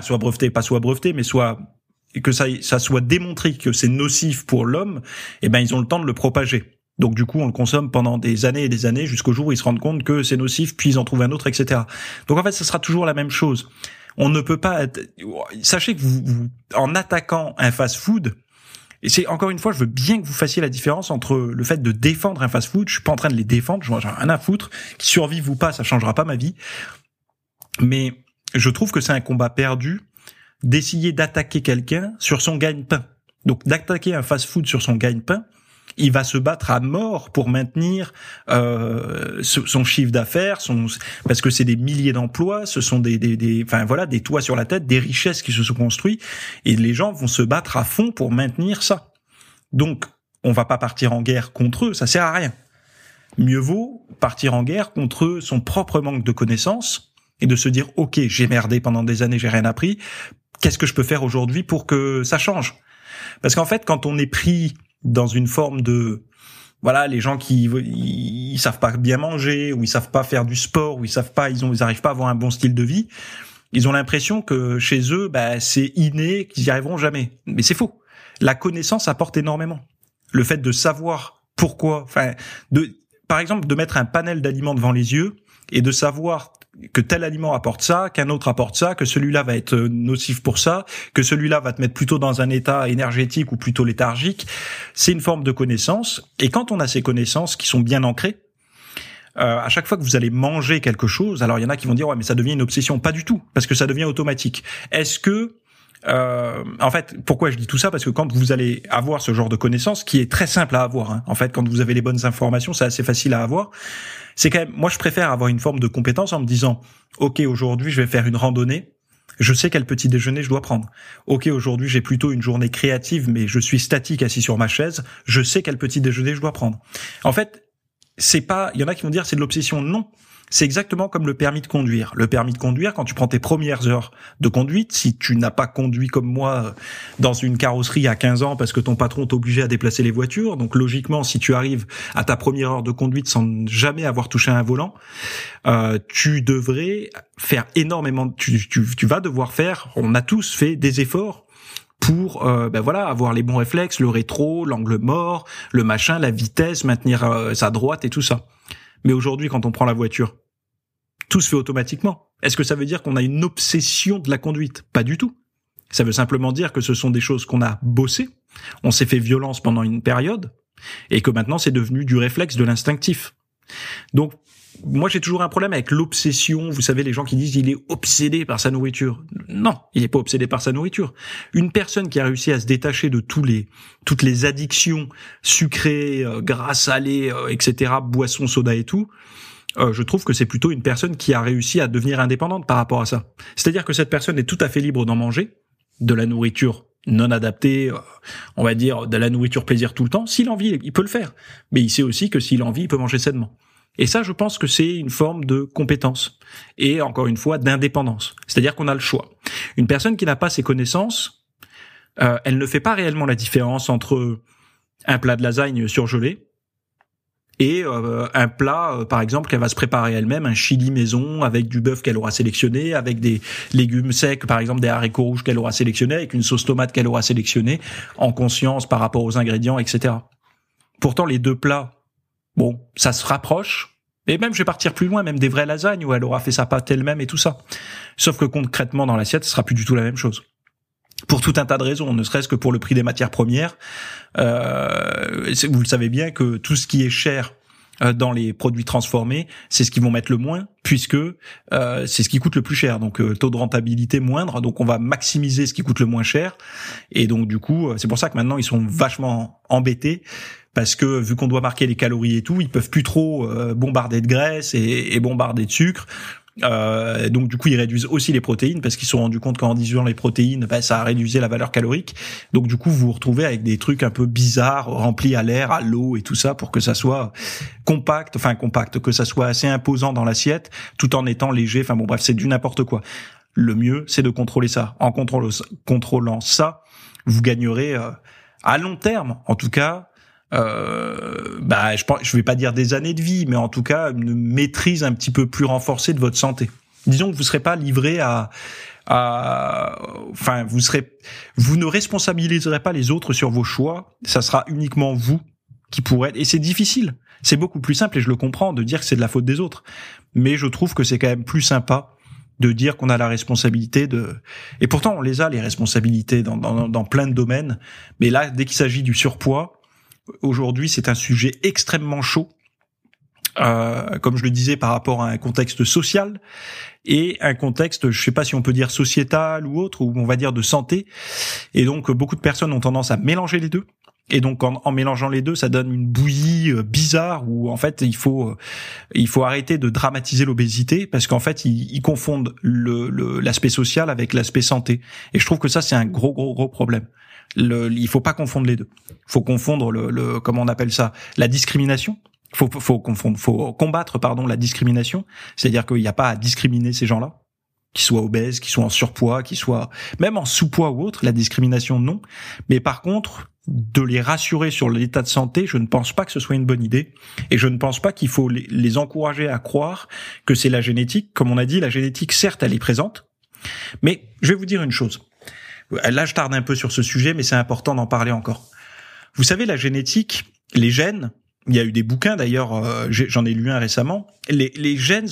mais que ça soit démontré que c'est nocif pour l'homme, eh ben ils ont le temps de le propager. Donc du coup, on le consomme pendant des années et des années jusqu'au jour où ils se rendent compte que c'est nocif, puis ils en trouvent un autre, etc. Donc en fait, ça sera toujours la même chose. On ne peut pas. Sachez que vous en attaquant un fast-food. Et c'est, encore une fois, je veux bien que vous fassiez la différence entre le fait de défendre un fast-food, je suis pas en train de les défendre, j'en ai rien à foutre, qu'ils survivent ou pas, ça changera pas ma vie. Mais je trouve que c'est un combat perdu d'essayer d'attaquer quelqu'un sur son gagne-pain. Donc, d'attaquer un fast-food sur son gagne-pain, il va se battre à mort pour maintenir son chiffre d'affaires, parce que c'est des milliers d'emplois, ce sont des toits sur la tête, des richesses qui se sont construites, et les gens vont se battre à fond pour maintenir ça. Donc, on va pas partir en guerre contre eux, ça sert à rien. Mieux vaut partir en guerre contre son propre manque de connaissances et de se dire ok, j'ai merdé pendant des années, j'ai rien appris. Qu'est-ce que je peux faire aujourd'hui pour que ça change ? Parce qu'en fait, quand on est pris dans une forme de les gens qui ils savent pas bien manger, ou ils savent pas faire du sport, ou ils arrivent pas à avoir un bon style de vie, ils ont l'impression que chez eux c'est inné, qu'ils y arriveront jamais. Mais c'est faux. La connaissance apporte énormément. Le fait de savoir pourquoi, par exemple, de mettre un panel d'aliments devant les yeux et de savoir que tel aliment apporte ça, qu'un autre apporte ça, que celui-là va être nocif pour ça, que celui-là va te mettre plutôt dans un état énergétique ou plutôt léthargique, c'est une forme de connaissance. Et quand on a ces connaissances qui sont bien ancrées, à chaque fois que vous allez manger quelque chose, alors il y en a qui vont dire ouais mais ça devient une obsession, pas du tout, parce que ça devient automatique. Est-ce que en fait, pourquoi je dis tout ça ? Parce que quand vous allez avoir ce genre de connaissances, qui est très simple à avoir, en fait, quand vous avez les bonnes informations, c'est assez facile à avoir. C'est quand même, moi, je préfère avoir une forme de compétence en me disant, ok, aujourd'hui, je vais faire une randonnée. Je sais quel petit déjeuner je dois prendre. Ok, aujourd'hui, j'ai plutôt une journée créative, mais je suis statique assis sur ma chaise. Je sais quel petit déjeuner je dois prendre. En fait, c'est pas, il y en a qui vont dire c'est de l'obsession. Non. C'est exactement comme le permis de conduire. Le permis de conduire, quand tu prends tes premières heures de conduite, si tu n'as pas conduit comme moi dans une carrosserie à 15 ans parce que ton patron t'obligeait à déplacer les voitures, donc logiquement, si tu arrives à ta première heure de conduite sans jamais avoir touché un volant, tu devrais faire énormément, tu vas devoir faire, on a tous fait des efforts pour avoir les bons réflexes, le rétro, l'angle mort, le machin, la vitesse, maintenir sa droite et tout ça. Mais aujourd'hui, quand on prend la voiture, tout se fait automatiquement. Est-ce que ça veut dire qu'on a une obsession de la conduite ? Pas du tout. Ça veut simplement dire que ce sont des choses qu'on a bossées, on s'est fait violence pendant une période, et que maintenant c'est devenu du réflexe, de l'instinctif. Donc, moi j'ai toujours un problème avec l'obsession. Vous savez, les gens qui disent il est obsédé par sa nourriture. Non, il n'est pas obsédé par sa nourriture. Une personne qui a réussi à se détacher de toutes les addictions sucrées, gras, salés, etc., boissons, soda et tout, je trouve que c'est plutôt une personne qui a réussi à devenir indépendante par rapport à ça. C'est-à-dire que cette personne est tout à fait libre d'en manger, de la nourriture non adaptée, on va dire de la nourriture plaisir tout le temps. S'il a envie, il peut le faire. Mais il sait aussi que s'il a envie, il peut manger sainement. Et ça, je pense que c'est une forme de compétence et, encore une fois, d'indépendance. C'est-à-dire qu'on a le choix. Une personne qui n'a pas ces connaissances, elle ne fait pas réellement la différence entre un plat de lasagne surgelé et un plat, par exemple, qu'elle va se préparer elle-même, un chili maison avec du bœuf qu'elle aura sélectionné, avec des légumes secs, par exemple des haricots rouges qu'elle aura sélectionnés, avec une sauce tomate qu'elle aura sélectionnée, en conscience par rapport aux ingrédients, etc. Pourtant, les deux plats, bon, ça se rapproche. Et même, je vais partir plus loin, même des vraies lasagnes où elle aura fait sa pâte elle-même et tout ça. Sauf que concrètement, dans l'assiette, ce sera plus du tout la même chose. Pour tout un tas de raisons, ne serait-ce que pour le prix des matières premières. Vous le savez bien que tout ce qui est cher dans les produits transformés, c'est ce qu'ils vont mettre le moins, puisque c'est ce qui coûte le plus cher. Donc taux de rentabilité moindre, donc on va maximiser ce qui coûte le moins cher. Et donc du coup, c'est pour ça que maintenant ils sont vachement embêtés, parce que vu qu'on doit marquer les calories et tout, ils peuvent plus trop bombarder de graisse et bombarder de sucre. Donc du coup ils réduisent aussi les protéines, parce qu'ils se sont rendus compte qu'en réduisant les protéines, ça a réduit la valeur calorique. Donc du coup vous vous retrouvez avec des trucs un peu bizarres, remplis à l'air, à l'eau et tout ça, pour que ça soit compact, que ça soit assez imposant dans l'assiette, tout en étant léger. Enfin bon bref, c'est du n'importe quoi. Le mieux, c'est de contrôler ça. En contrôlant ça, vous gagnerez à long terme, en tout cas, je vais pas dire des années de vie, mais en tout cas une maîtrise un petit peu plus renforcée de votre santé. Disons que vous serez pas livré vous ne responsabiliserez pas les autres sur vos choix. Ça sera uniquement vous qui pourrez. Et c'est difficile. C'est beaucoup plus simple, et je le comprends, de dire que c'est de la faute des autres. Mais je trouve que c'est quand même plus sympa de dire qu'on a la responsabilité de. Et pourtant, on les a, les responsabilités dans plein de domaines. Mais là, dès qu'il s'agit du surpoids, aujourd'hui, c'est un sujet extrêmement chaud. Comme je le disais, par rapport à un contexte social et un contexte, je sais pas si on peut dire sociétal ou autre, ou on va dire de santé. Et donc, beaucoup de personnes ont tendance à mélanger les deux. Et donc, en mélangeant les deux, ça donne une bouillie bizarre où, en fait, il faut arrêter de dramatiser l'obésité, parce qu'en fait, ils confondent l'aspect social avec l'aspect santé. Et je trouve que ça, c'est un gros problème. Il faut pas confondre les deux. Il faut confondre comment on appelle ça, la discrimination. Faut combattre, la discrimination. C'est-à-dire qu'il n'y a pas à discriminer ces gens-là, qu'ils soient obèses, qu'ils soient en surpoids, qu'ils soient même en sous-poids ou autre. La discrimination, non. Mais par contre, de les rassurer sur l'état de santé, je ne pense pas que ce soit une bonne idée. Et je ne pense pas qu'il faut les encourager à croire que c'est la génétique. Comme on a dit, la génétique, certes, elle est présente. Mais je vais vous dire une chose. Là, je tarde un peu sur ce sujet, mais c'est important d'en parler encore. Vous savez, la génétique, les gènes, il y a eu des bouquins d'ailleurs, j'en ai lu un récemment. Les gènes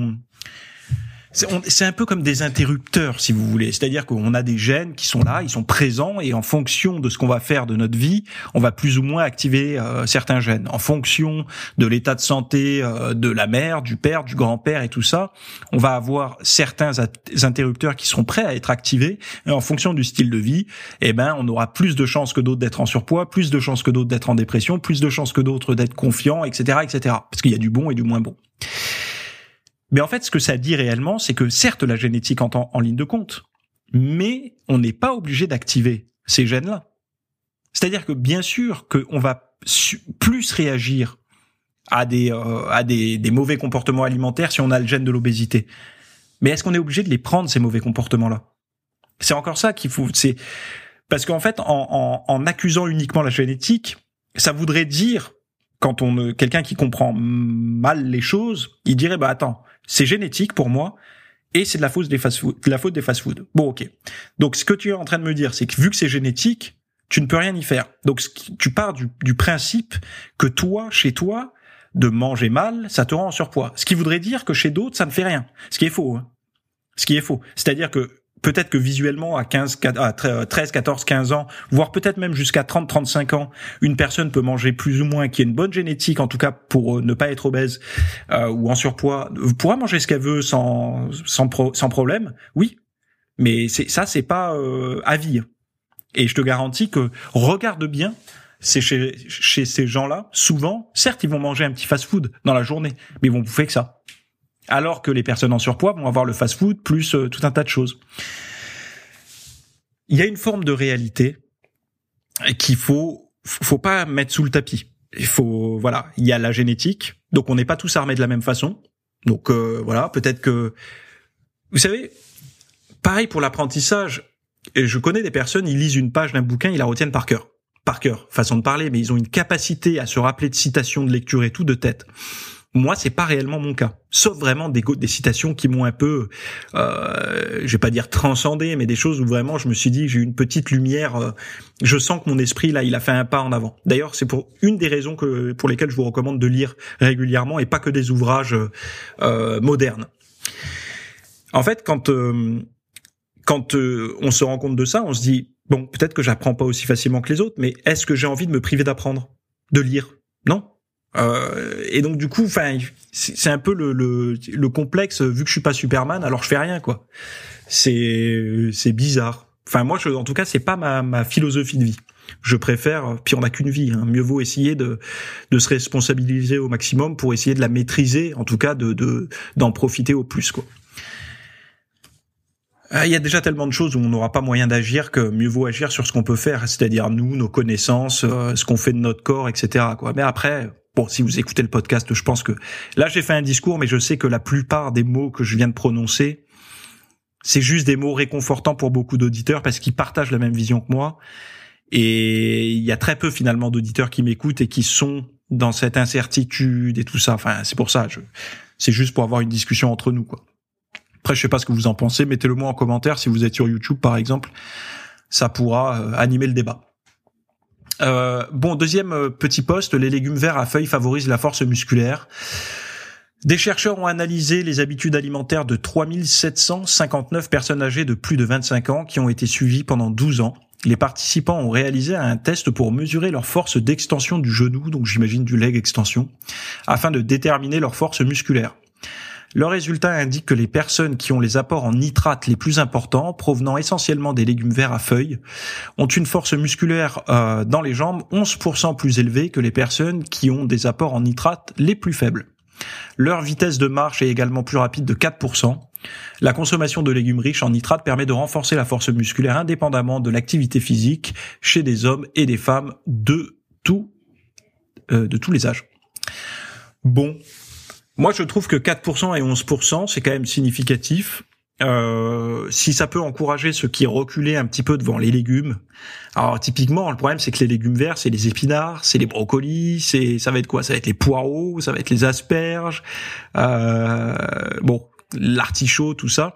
c'est un peu comme des interrupteurs, si vous voulez. C'est-à-dire qu'on a des gènes qui sont là, ils sont présents, et en fonction de ce qu'on va faire de notre vie, on va plus ou moins activer certains gènes. En fonction de l'état de santé de la mère, du père, du grand-père et tout ça, on va avoir certains interrupteurs qui seront prêts à être activés. Et en fonction du style de vie, on aura plus de chances que d'autres d'être en surpoids, plus de chances que d'autres d'être en dépression, plus de chances que d'autres d'être confiants, etc., etc. Parce qu'il y a du bon et du moins bon. Mais en fait, ce que ça dit réellement, c'est que certes, la génétique entre en ligne de compte, mais on n'est pas obligé d'activer ces gènes-là. C'est-à-dire que bien sûr qu'on va plus réagir à des mauvais comportements alimentaires si on a le gène de l'obésité. Mais est-ce qu'on est obligé de les prendre, ces mauvais comportements-là ? C'est encore ça qu'il faut. C'est parce qu'en fait, en accusant uniquement la génétique, ça voudrait dire, quand quelqu'un qui comprend mal les choses, il dirait attends, c'est génétique pour moi et c'est de la faute des fast-food. Bon, OK. Donc ce que tu es en train de me dire, c'est que vu que c'est génétique, tu ne peux rien y faire. Donc tu pars du principe que toi, chez toi, de manger mal, ça te rend en surpoids. Ce qui voudrait dire que chez d'autres, ça ne fait rien. Ce qui est faux. Ce qui est faux. C'est-à-dire que peut-être que visuellement, à 13, 14, 15 ans, voire peut-être même jusqu'à 30, 35 ans, une personne peut manger plus ou moins, qui a une bonne génétique, en tout cas pour ne pas être obèse ou en surpoids, pourra manger ce qu'elle veut sans problème, oui. Mais c'est pas à vie. Et je te garantis que, regarde bien, c'est chez ces gens-là, souvent, certes, ils vont manger un petit fast-food dans la journée, mais ils vont bouffer que ça. Alors que les personnes en surpoids vont avoir le fast-food plus tout un tas de choses. Il y a une forme de réalité qu'il faut pas mettre sous le tapis. Il y a la génétique, donc on n'est pas tous armés de la même façon. Donc peut-être que, vous savez, pareil pour l'apprentissage. Et je connais des personnes, ils lisent une page d'un bouquin, ils la retiennent par cœur, façon de parler, mais ils ont une capacité à se rappeler de citations, de lecture et tout de tête. Moi, c'est pas réellement mon cas. Sauf vraiment des citations qui m'ont un peu, je vais pas dire transcendé, mais des choses où vraiment je me suis dit, j'ai eu une petite lumière, je sens que mon esprit, là, il a fait un pas en avant. D'ailleurs, c'est pour une des raisons pour lesquelles je vous recommande de lire régulièrement et pas que des ouvrages, modernes. En fait, quand on se rend compte de ça, on se dit, bon, peut-être que j'apprends pas aussi facilement que les autres, mais est-ce que j'ai envie de me priver d'apprendre, de lire? Non. Et donc du coup, c'est un peu le complexe, vu que je suis pas Superman, alors je fais rien, quoi. C'est bizarre. Moi, en tout cas, c'est pas ma philosophie de vie. Je préfère, puis on n'a qu'une vie, mieux vaut essayer de se responsabiliser au maximum pour essayer de la maîtriser, en tout cas d'en profiter au plus, quoi. Il y a déjà tellement de choses où on n'aura pas moyen d'agir que mieux vaut agir sur ce qu'on peut faire, c'est-à-dire nous, nos connaissances, ce qu'on fait de notre corps, etc., quoi. Mais après, bon, si vous écoutez le podcast, je pense que là, j'ai fait un discours, mais je sais que la plupart des mots que je viens de prononcer, c'est juste des mots réconfortants pour beaucoup d'auditeurs parce qu'ils partagent la même vision que moi. Et il y a très peu finalement d'auditeurs qui m'écoutent et qui sont dans cette incertitude et tout ça. Enfin, c'est pour ça. C'est juste pour avoir une discussion entre nous, quoi. Après, je sais pas ce que vous en pensez. Mettez-le moi en commentaire si vous êtes sur YouTube, par exemple. Ça pourra animer le débat. Bon, deuxième petit post, les légumes verts à feuilles favorisent la force musculaire. Des chercheurs ont analysé les habitudes alimentaires de 3759 personnes âgées de plus de 25 ans qui ont été suivies pendant 12 ans. Les participants ont réalisé un test pour mesurer leur force d'extension du genou, donc j'imagine du leg extension, afin de déterminer leur force musculaire. Leurs résultats indiquent que les personnes qui ont les apports en nitrates les plus importants, provenant essentiellement des légumes verts à feuilles, ont une force musculaire dans les jambes 11% plus élevée que les personnes qui ont des apports en nitrates les plus faibles. Leur vitesse de marche est également plus rapide de 4%. La consommation de légumes riches en nitrates permet de renforcer la force musculaire indépendamment de l'activité physique chez des hommes et des femmes de tous les âges. Bon. Moi, je trouve que 4% et 11%, c'est quand même significatif. Si ça peut encourager ceux qui reculaient un petit peu devant les légumes. Alors, typiquement, le problème, c'est que les légumes verts, c'est les épinards, c'est les brocolis, ça va être quoi? Ça va être les poireaux, ça va être les asperges, l'artichaut, tout ça.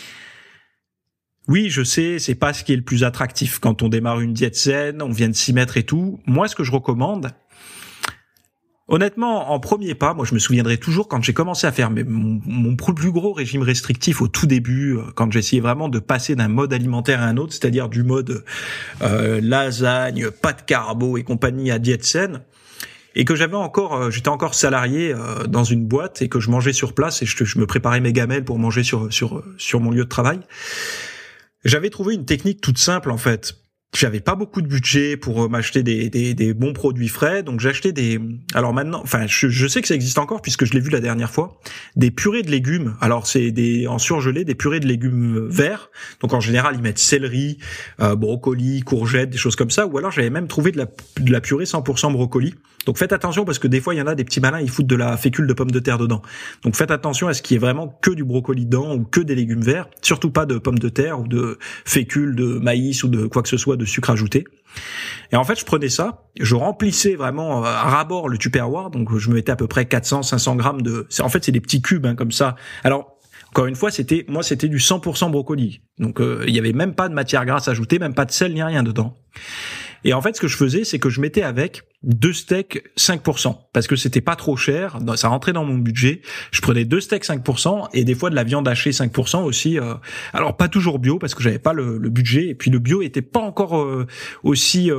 Oui, je sais, c'est pas ce qui est le plus attractif quand on démarre une diète saine, on vient de s'y mettre et tout. Moi, ce que je recommande, honnêtement, en premier pas, moi je me souviendrai toujours quand j'ai commencé à faire mon plus gros régime restrictif au tout début, quand j'essayais vraiment de passer d'un mode alimentaire à un autre, c'est-à-dire du mode lasagne, pas de carbo et compagnie à diète saine, et que j'étais encore salarié dans une boîte et que je mangeais sur place et je me préparais mes gamelles pour manger sur mon lieu de travail. J'avais trouvé une technique toute simple en fait. J'avais pas beaucoup de budget pour m'acheter des bons produits frais, donc j'achetais alors maintenant, enfin, je sais que ça existe encore puisque je l'ai vu la dernière fois, des purées de légumes. Alors c'est en surgelé, des purées de légumes verts. Donc en général, ils mettent céleri, brocoli, courgettes, des choses comme ça. Ou alors j'avais même trouvé de la purée 100% brocoli. Donc faites attention parce que des fois il y en a des petits malins, ils foutent de la fécule de pommes de terre dedans. Donc faites attention à ce qu'il y ait vraiment que du brocoli dedans ou que des légumes verts, surtout pas de pommes de terre ou de fécule de maïs ou de quoi que ce soit de sucre ajouté. Et en fait, je prenais ça, je remplissais vraiment à ras-bord le Tupperware, donc je me mettais à peu près 400-500 grammes en fait, c'est des petits cubes comme ça. Alors, encore une fois, c'était du 100% brocoli. Donc il y avait même pas de matière grasse ajoutée, même pas de sel ni rien dedans. Et en fait, ce que je faisais, c'est que je mettais avec 2 steaks 5%, parce que c'était pas trop cher, ça rentrait dans mon budget. Je prenais 2 steaks 5% et des fois de la viande hachée 5% aussi. Alors pas toujours bio, parce que j'avais pas le budget, et puis le bio était pas encore aussi...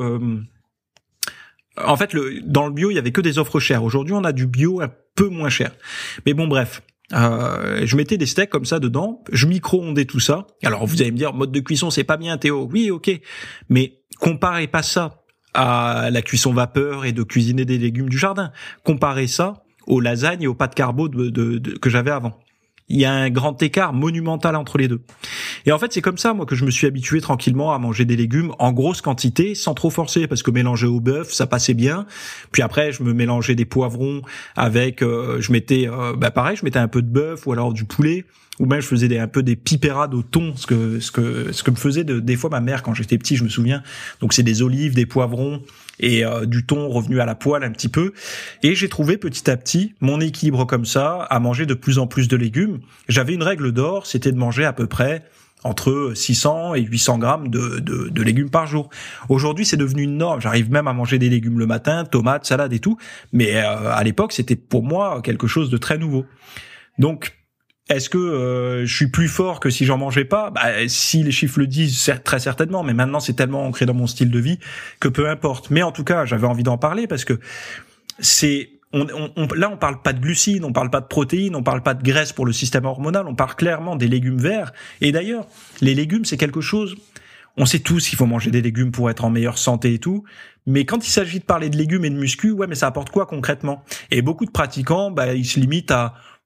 En fait, dans le bio, il y avait que des offres chères. Aujourd'hui, on a du bio un peu moins cher. Mais bon, bref. Je mettais des steaks comme ça dedans, je micro-ondais tout ça. Alors vous allez me dire, mode de cuisson c'est pas bien Théo. Oui, ok, mais comparez pas ça à la cuisson vapeur et de cuisiner des légumes du jardin. Comparez ça aux lasagnes et aux pâtes carbo que j'avais avant. Il y a un grand écart monumental entre les deux. Et en fait, c'est comme ça, moi, que je me suis habitué tranquillement à manger des légumes en grosse quantité, sans trop forcer, parce que mélanger au bœuf, ça passait bien. Puis après, je me mélangeais des poivrons avec, je mettais un peu de bœuf ou alors du poulet, ou même je faisais un peu des pipérades au thon, ce que me faisait des fois ma mère quand j'étais petit, je me souviens. Donc c'est des olives, des poivrons et du thon revenu à la poêle un petit peu. Et j'ai trouvé petit à petit mon équilibre comme ça, à manger de plus en plus de légumes. J'avais une règle d'or, c'était de manger à peu près entre 600 et 800 grammes de légumes par jour. Aujourd'hui, c'est devenu une norme. J'arrive même à manger des légumes le matin, tomates, salades et tout. Mais à l'époque, c'était pour moi quelque chose de très nouveau. Donc, est-ce que je suis plus fort que si j'en mangeais pas? Si les chiffres le disent, très certainement. Mais maintenant, c'est tellement ancré dans mon style de vie que peu importe. Mais en tout cas, j'avais envie d'en parler parce que là, on parle pas de glucides, on parle pas de protéines, on parle pas de graisse pour le système hormonal, on parle clairement des légumes verts. Et d'ailleurs, les légumes, c'est quelque chose, on sait tous qu'il faut manger des légumes pour être en meilleure santé et tout, mais quand il s'agit de parler de légumes et de muscu, ouais, mais ça apporte quoi concrètement? Et beaucoup de pratiquants, ils se limitent à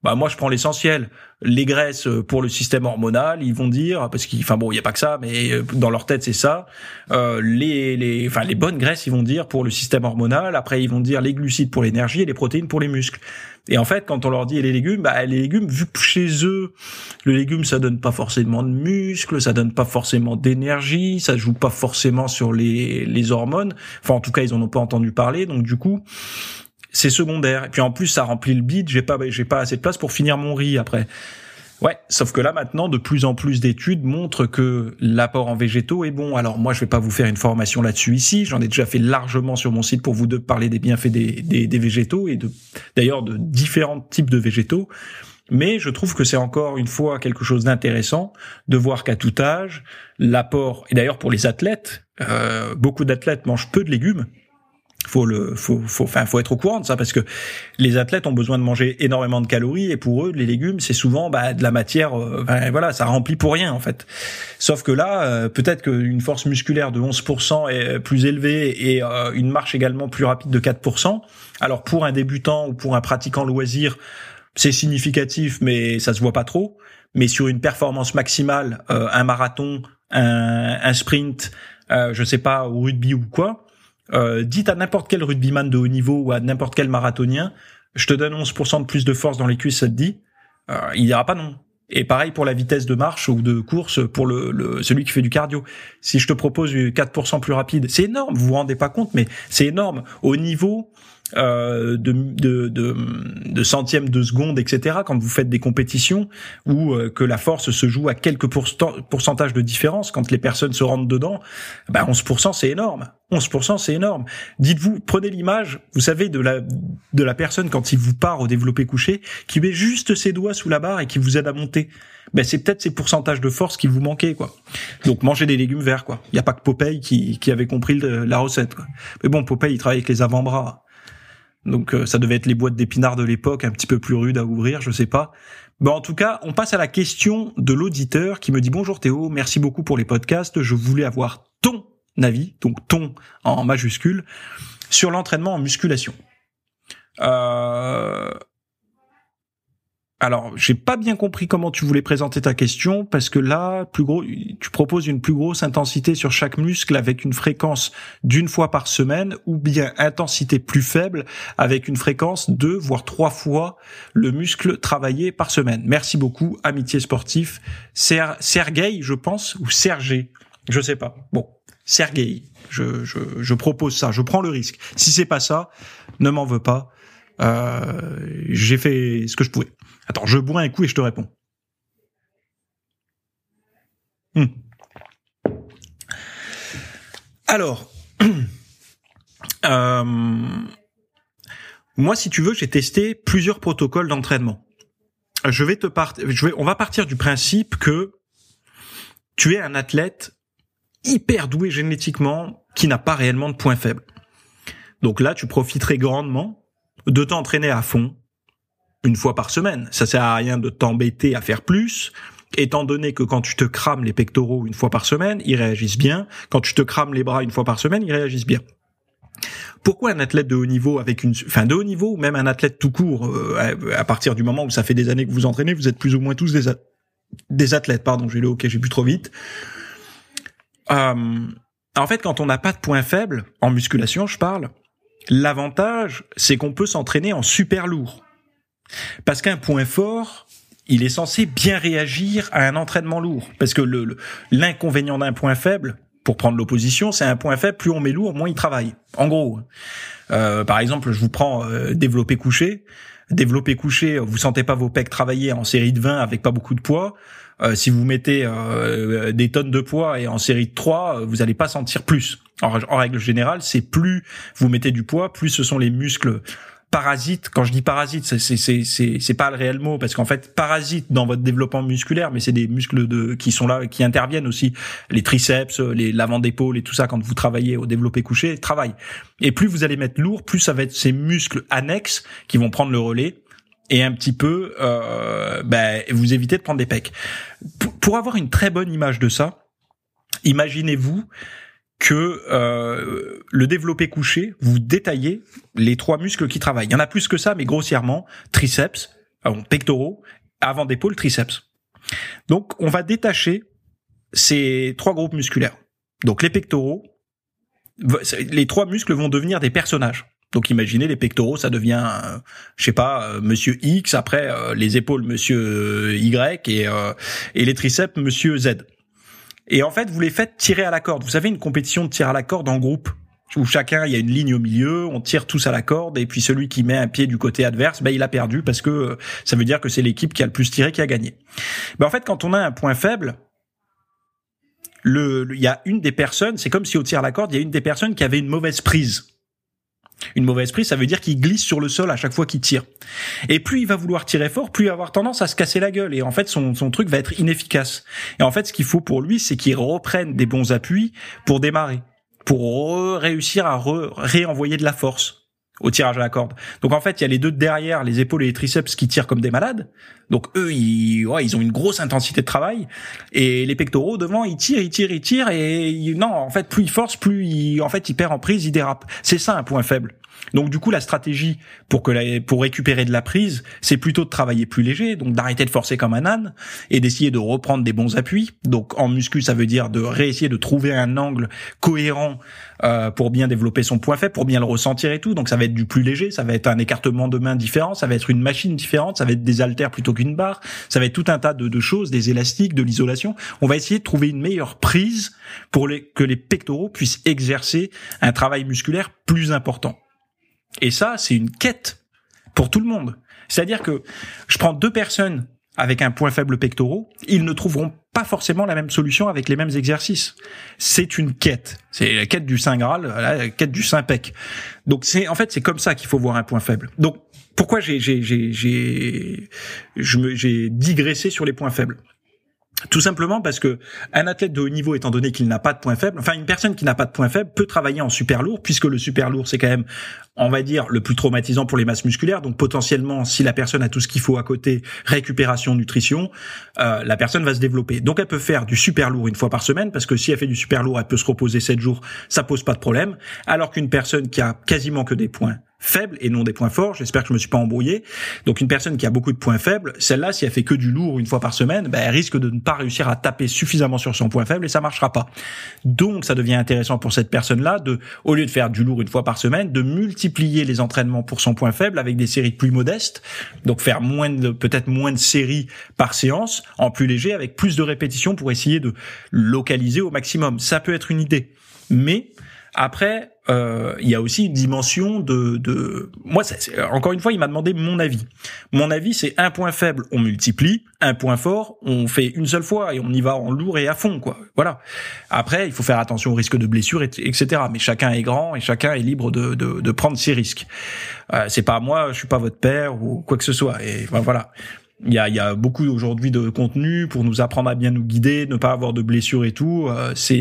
Bah moi je prends l'essentiel. Les graisses pour le système hormonal, ils vont dire parce qu'il il y a pas que ça, mais dans leur tête c'est ça. Les bonnes graisses, ils vont dire pour le système hormonal. Après ils vont dire les glucides pour l'énergie et les protéines pour les muscles. Et en fait, quand on leur dit les légumes, vu que chez eux, le légume ça donne pas forcément de muscles, ça donne pas forcément d'énergie, ça joue pas forcément sur les hormones. Enfin en tout cas, ils en ont pas entendu parler, donc du coup c'est secondaire. Et puis en plus, ça remplit le bide. J'ai pas assez de place pour finir mon riz après. Ouais, sauf que là maintenant, de plus en plus d'études montrent que l'apport en végétaux est bon. Alors moi, je vais pas vous faire une formation là-dessus ici. J'en ai déjà fait largement sur mon site pour vous parler des bienfaits des végétaux et d'ailleurs de différents types de végétaux. Mais je trouve que c'est encore une fois quelque chose d'intéressant de voir qu'à tout âge, l'apport, et d'ailleurs pour les athlètes, beaucoup d'athlètes mangent peu de légumes. Faut être au courant de ça parce que les athlètes ont besoin de manger énormément de calories et pour eux les légumes c'est souvent de la matière ça remplit pour rien en fait. Sauf que là peut-être qu'une force musculaire de 11% est plus élevée et une marche également plus rapide de 4%. Alors pour un débutant ou pour un pratiquant loisir, c'est significatif mais ça se voit pas trop. Mais sur une performance maximale, un marathon, un sprint, je sais pas, au rugby ou quoi, dites à n'importe quel rugbyman de haut niveau ou à n'importe quel marathonien, je te donne 11% de plus de force dans les cuisses, ça te dit, il dira pas non. Et pareil pour la vitesse de marche ou de course pour celui qui fait du cardio. Si je te propose 4% plus rapide, c'est énorme, vous vous rendez pas compte, mais c'est énorme. Au niveau de centièmes de seconde, etc. Quand vous faites des compétitions où que la force se joue à quelques pourcentages de différence, quand les personnes se rentrent dedans, 11% c'est énorme. 11% c'est énorme. Dites-vous, prenez l'image, vous savez, de la personne quand il vous part au développé couché, qui met juste ses doigts sous la barre et qui vous aide à monter. C'est peut-être ces pourcentages de force qui vous manquaient, quoi. Donc mangez des légumes verts, quoi. Il y a pas que Popeye qui avait compris la recette, quoi. Mais bon, Popeye il travaille avec les avant-bras. Donc ça devait être les boîtes d'épinards de l'époque, un petit peu plus rudes à ouvrir, je sais pas. En tout cas, on passe à la question de l'auditeur qui me dit « Bonjour Théo, merci beaucoup pour les podcasts. Je voulais avoir ton avis, donc ton en majuscule, sur l'entraînement en musculation. » Alors, j'ai pas bien compris comment tu voulais présenter ta question parce que là, tu proposes une plus grosse intensité sur chaque muscle avec une fréquence d'1 fois par semaine ou bien intensité plus faible avec une fréquence 2 voire 3 fois le muscle travaillé par semaine. Merci beaucoup, Amitié Sportif. Sergueï, je pense, ou Sergé, je sais pas. Bon, Sergueï, je propose ça, je prends le risque. Si c'est pas ça, ne m'en veux pas. J'ai fait ce que je pouvais. Attends, je bois un coup et je te réponds. Alors, moi, si tu veux, j'ai testé plusieurs protocoles d'entraînement. On va partir du principe que tu es un athlète hyper doué génétiquement qui n'a pas réellement de points faibles. Donc là, tu profiterais grandement de t'entraîner à fond 1 fois par semaine. Ça sert à rien de t'embêter à faire plus, étant donné que quand tu te crames les pectoraux 1 fois par semaine, ils réagissent bien. Quand tu te crames les bras 1 fois par semaine, ils réagissent bien. Pourquoi un athlète de haut niveau de haut niveau ou même un athlète tout court, à partir du moment où ça fait des années que vous entraînez, vous êtes plus ou moins tous des athlètes, pardon, j'ai bu trop vite. En fait, quand on n'a pas de points faibles, en musculation, je parle, l'avantage, c'est qu'on peut s'entraîner en super lourd. Parce qu'un point fort, il est censé bien réagir à un entraînement lourd. Parce que l'inconvénient d'un point faible, pour prendre l'opposition, c'est un point faible, plus on met lourd, moins il travaille. En gros. Par exemple, je vous prends développé couché. Développé couché, vous sentez pas vos pecs travailler en série de 20 avec pas beaucoup de poids. Si vous mettez des tonnes de poids et en série de 3, vous allez pas sentir plus. En règle générale, c'est plus vous mettez du poids, plus ce sont les muscles parasites. Quand je dis parasites, c'est pas le réel mot parce qu'en fait parasites dans votre développement musculaire, mais c'est des muscles qui sont là, qui interviennent aussi. Les triceps, l'avant d'épaule et tout ça quand vous travaillez au développé couché, travaillent. Et plus vous allez mettre lourd, plus ça va être ces muscles annexes qui vont prendre le relais et un petit peu vous évitez de prendre des pecs. Pour avoir une très bonne image de ça, imaginez-vous que le développé couché, vous détaillez les 3 muscles qui travaillent. Il y en a plus que ça, mais grossièrement, triceps, pectoraux, avant d'épaule, triceps. Donc, on va détacher ces 3 groupes musculaires. Donc, les pectoraux, les 3 muscles vont devenir des personnages. Donc, imaginez les pectoraux, ça devient, Monsieur X, après les épaules, Monsieur Y, et les triceps, Monsieur Z. Et en fait, vous les faites tirer à la corde. Vous savez, une compétition de tir à la corde en groupe, où chacun, il y a une ligne au milieu, on tire tous à la corde, et puis celui qui met un pied du côté adverse, il a perdu, parce que ça veut dire que c'est l'équipe qui a le plus tiré qui a gagné. En fait, quand on a un point faible, il y a une des personnes, c'est comme si au tir à la corde, il y a une des personnes qui avait une mauvaise prise. Une mauvaise prise, ça veut dire qu'il glisse sur le sol à chaque fois qu'il tire. Et plus il va vouloir tirer fort, plus il va avoir tendance à se casser la gueule. Et en fait, son truc va être inefficace. Et en fait, ce qu'il faut pour lui, c'est qu'il reprenne des bons appuis pour démarrer, pour réussir à réenvoyer de la force au tirage à la corde. Donc en fait, il y a les deux de derrière, les épaules et les triceps qui tirent comme des malades. Donc eux, ils ont une grosse intensité de travail. Et les pectoraux devant, ils tirent. Et non, en fait, plus ils forcent, plus il perd en prise, il dérape. C'est ça un point faible. Donc du coup, la stratégie pour récupérer de la prise, c'est plutôt de travailler plus léger, donc d'arrêter de forcer comme un âne et d'essayer de reprendre des bons appuis. Donc en muscu, ça veut dire de réessayer de trouver un angle cohérent pour bien développer son point faible, pour bien le ressentir et tout. Donc ça va être du plus léger, ça va être un écartement de main différent, ça va être une machine différente, ça va être des haltères plutôt qu'une barre, ça va être tout un tas de choses, des élastiques, de l'isolation. On va essayer de trouver une meilleure prise pour que les pectoraux puissent exercer un travail musculaire plus important. Et ça, c'est une quête pour tout le monde. C'est-à-dire que je prends 2 personnes avec un point faible pectoraux, ils ne trouveront pas forcément la même solution avec les mêmes exercices. C'est une quête. C'est la quête du Saint Graal, la quête du Saint Pec. Donc c'est comme ça qu'il faut voir un point faible. Donc pourquoi j'ai digressé sur les points faibles? Tout simplement parce que un athlète de haut niveau, étant donné qu'il n'a pas de point faible, une personne qui n'a pas de point faible peut travailler en super lourd, puisque le super lourd, c'est quand même, on va dire, le plus traumatisant pour les masses musculaires. Donc potentiellement, si la personne a tout ce qu'il faut à côté, récupération, nutrition, la personne va se développer. Donc elle peut faire du super lourd une fois par semaine, parce que si elle fait du super lourd, elle peut se reposer 7 jours, ça pose pas de problème. Alors qu'une personne qui a quasiment que des points faibles et non des points forts, j'espère que je me suis pas embrouillé. Donc une personne qui a beaucoup de points faibles, celle-là, si elle fait que du lourd une fois par semaine, elle risque de ne pas réussir à taper suffisamment sur son point faible et ça marchera pas. Donc ça devient intéressant pour cette personne-là au lieu de faire du lourd une fois par semaine, de multiplier les entraînements pour son point faible avec des séries plus modestes. Donc faire peut-être moins de séries par séance, en plus léger, avec plus de répétitions pour essayer de localiser au maximum. Ça peut être une idée. Mais après, il y a aussi une dimension de moi, encore une fois, il m'a demandé mon avis. Mon avis, c'est un point faible, on multiplie, un point fort, on fait une seule fois et on y va en lourd et à fond, quoi. Voilà. Après, il faut faire attention au risque de blessure, etc. Mais chacun est grand et chacun est libre de prendre ses risques. C'est pas moi, je suis pas votre père ou quoi que ce soit. Et voilà. Il y a beaucoup aujourd'hui de contenu pour nous apprendre à bien nous guider, ne pas avoir de blessures et tout. C'est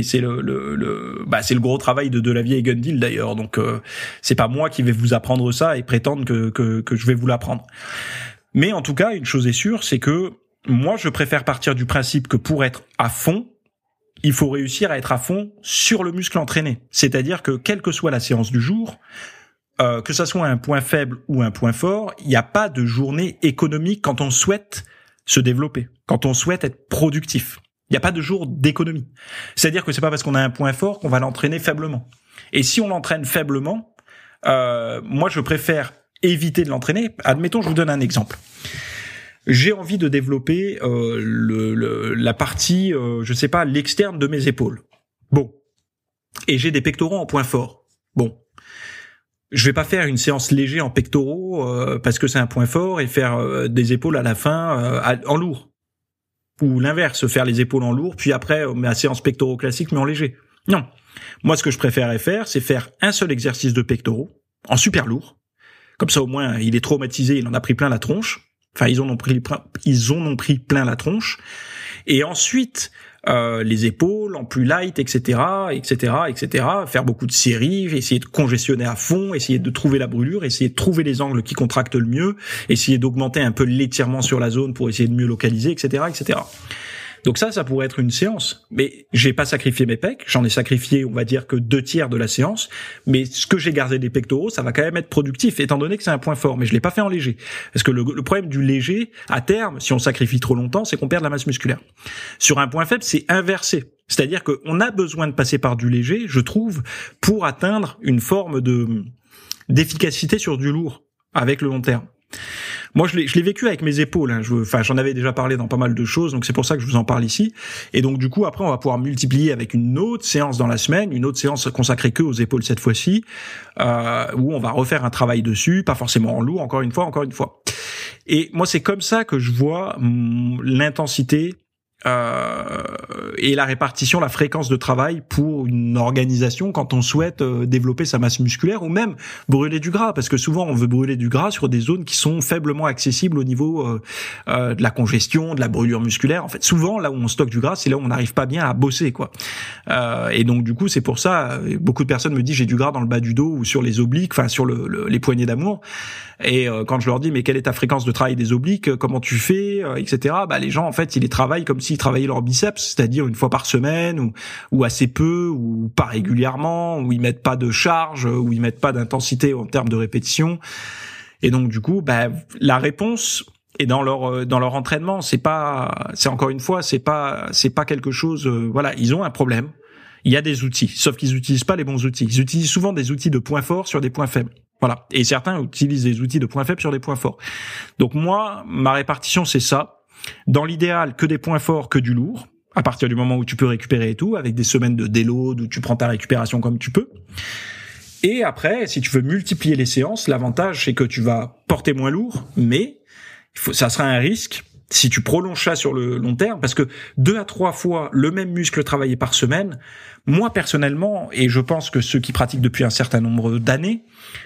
le gros travail de Delavier et Gundil d'ailleurs. Donc c'est pas moi qui vais vous apprendre ça et prétendre que je vais vous l'apprendre. Mais en tout cas, une chose est sûre, c'est que moi je préfère partir du principe que pour être à fond, il faut réussir à être à fond sur le muscle entraîné. C'est-à-dire que quelle que soit la séance du jour, que ça soit un point faible ou un point fort, il n'y a pas de journée économique quand on souhaite se développer, quand on souhaite être productif. Il n'y a pas de jour d'économie. C'est-à-dire que c'est pas parce qu'on a un point fort qu'on va l'entraîner faiblement. Et si on l'entraîne faiblement, moi je préfère éviter de l'entraîner. Admettons, je vous donne un exemple. J'ai envie de développer la partie, l'externe de mes épaules. Bon. Et j'ai des pectoraux en point fort. Bon. Je vais pas faire une séance léger en pectoraux parce que c'est un point fort et faire des épaules à la fin en lourd. Ou l'inverse, faire les épaules en lourd, puis après ma séance pectoraux classique mais en léger. Non. Moi, ce que je préférerais faire, c'est faire un seul exercice de pectoraux en super lourd. Comme ça, au moins, il est traumatisé, il en a pris plein la tronche. Enfin, ils en ont pris plein la tronche. Et ensuite, les épaules en plus light, etc., faire beaucoup de séries, essayer de congestionner à fond, essayer de trouver la brûlure, essayer de trouver les angles qui contractent le mieux, essayer d'augmenter un peu l'étirement sur la zone pour essayer de mieux localiser, etc., etc. Donc ça pourrait être une séance. Mais j'ai pas sacrifié mes pecs, j'en ai sacrifié, on va dire que 2/3 de la séance, mais ce que j'ai gardé des pectoraux, ça va quand même être productif, étant donné que c'est un point fort. Mais je l'ai pas fait en léger. Parce que le problème du léger, à terme, si on sacrifie trop longtemps, c'est qu'on perd de la masse musculaire. Sur un point faible, c'est inversé. C'est-à-dire qu'on a besoin de passer par du léger, je trouve, pour atteindre une forme d'efficacité sur du lourd, avec le long terme. Moi, je l'ai vécu avec mes épaules. Hein. J'en avais déjà parlé dans pas mal de choses, donc c'est pour ça que je vous en parle ici. Et donc, du coup, après, on va pouvoir multiplier avec une autre séance dans la semaine, une autre séance consacrée que aux épaules cette fois-ci, où on va refaire un travail dessus, pas forcément en lourd, encore une fois. Et moi, c'est comme ça que je vois l'intensité et la répartition, la fréquence de travail pour une organisation quand on souhaite développer sa masse musculaire ou même brûler du gras, parce que souvent on veut brûler du gras sur des zones qui sont faiblement accessibles au niveau de la congestion, de la brûlure musculaire. En fait, souvent là où on stocke du gras, c'est là où on n'arrive pas bien à bosser, quoi. Et donc du coup, c'est pour ça beaucoup de personnes me disent j'ai du gras dans le bas du dos ou sur les obliques, enfin sur les poignées d'amour. Et quand je leur dis mais quelle est ta fréquence de travail des obliques, comment tu fais, etc. Bah les gens en fait ils les travaillent comme s'ils travaillaient leur biceps, c'est-à-dire une fois par semaine ou assez peu ou pas régulièrement, où ils mettent pas de charge, où ils mettent pas d'intensité en termes de répétition. Et donc du coup bah la réponse est dans leur entraînement. C'est encore une fois c'est pas quelque chose. Voilà, ils ont un problème. Il y a des outils, sauf qu'ils utilisent pas les bons outils. Ils utilisent souvent des outils de points forts sur des points faibles. Voilà. Et certains utilisent des outils de points faibles sur des points forts. Donc moi, ma répartition, c'est ça. Dans l'idéal, que des points forts, que du lourd. À partir du moment où tu peux récupérer et tout, avec des semaines de déload où tu prends ta récupération comme tu peux. Et après, si tu veux multiplier les séances, l'avantage, c'est que tu vas porter moins lourd, mais ça sera un risque si tu prolonges ça sur le long terme, parce que 2 à 3 fois le même muscle travaillé par semaine, moi personnellement, et je pense que ceux qui pratiquent depuis un certain nombre d'années,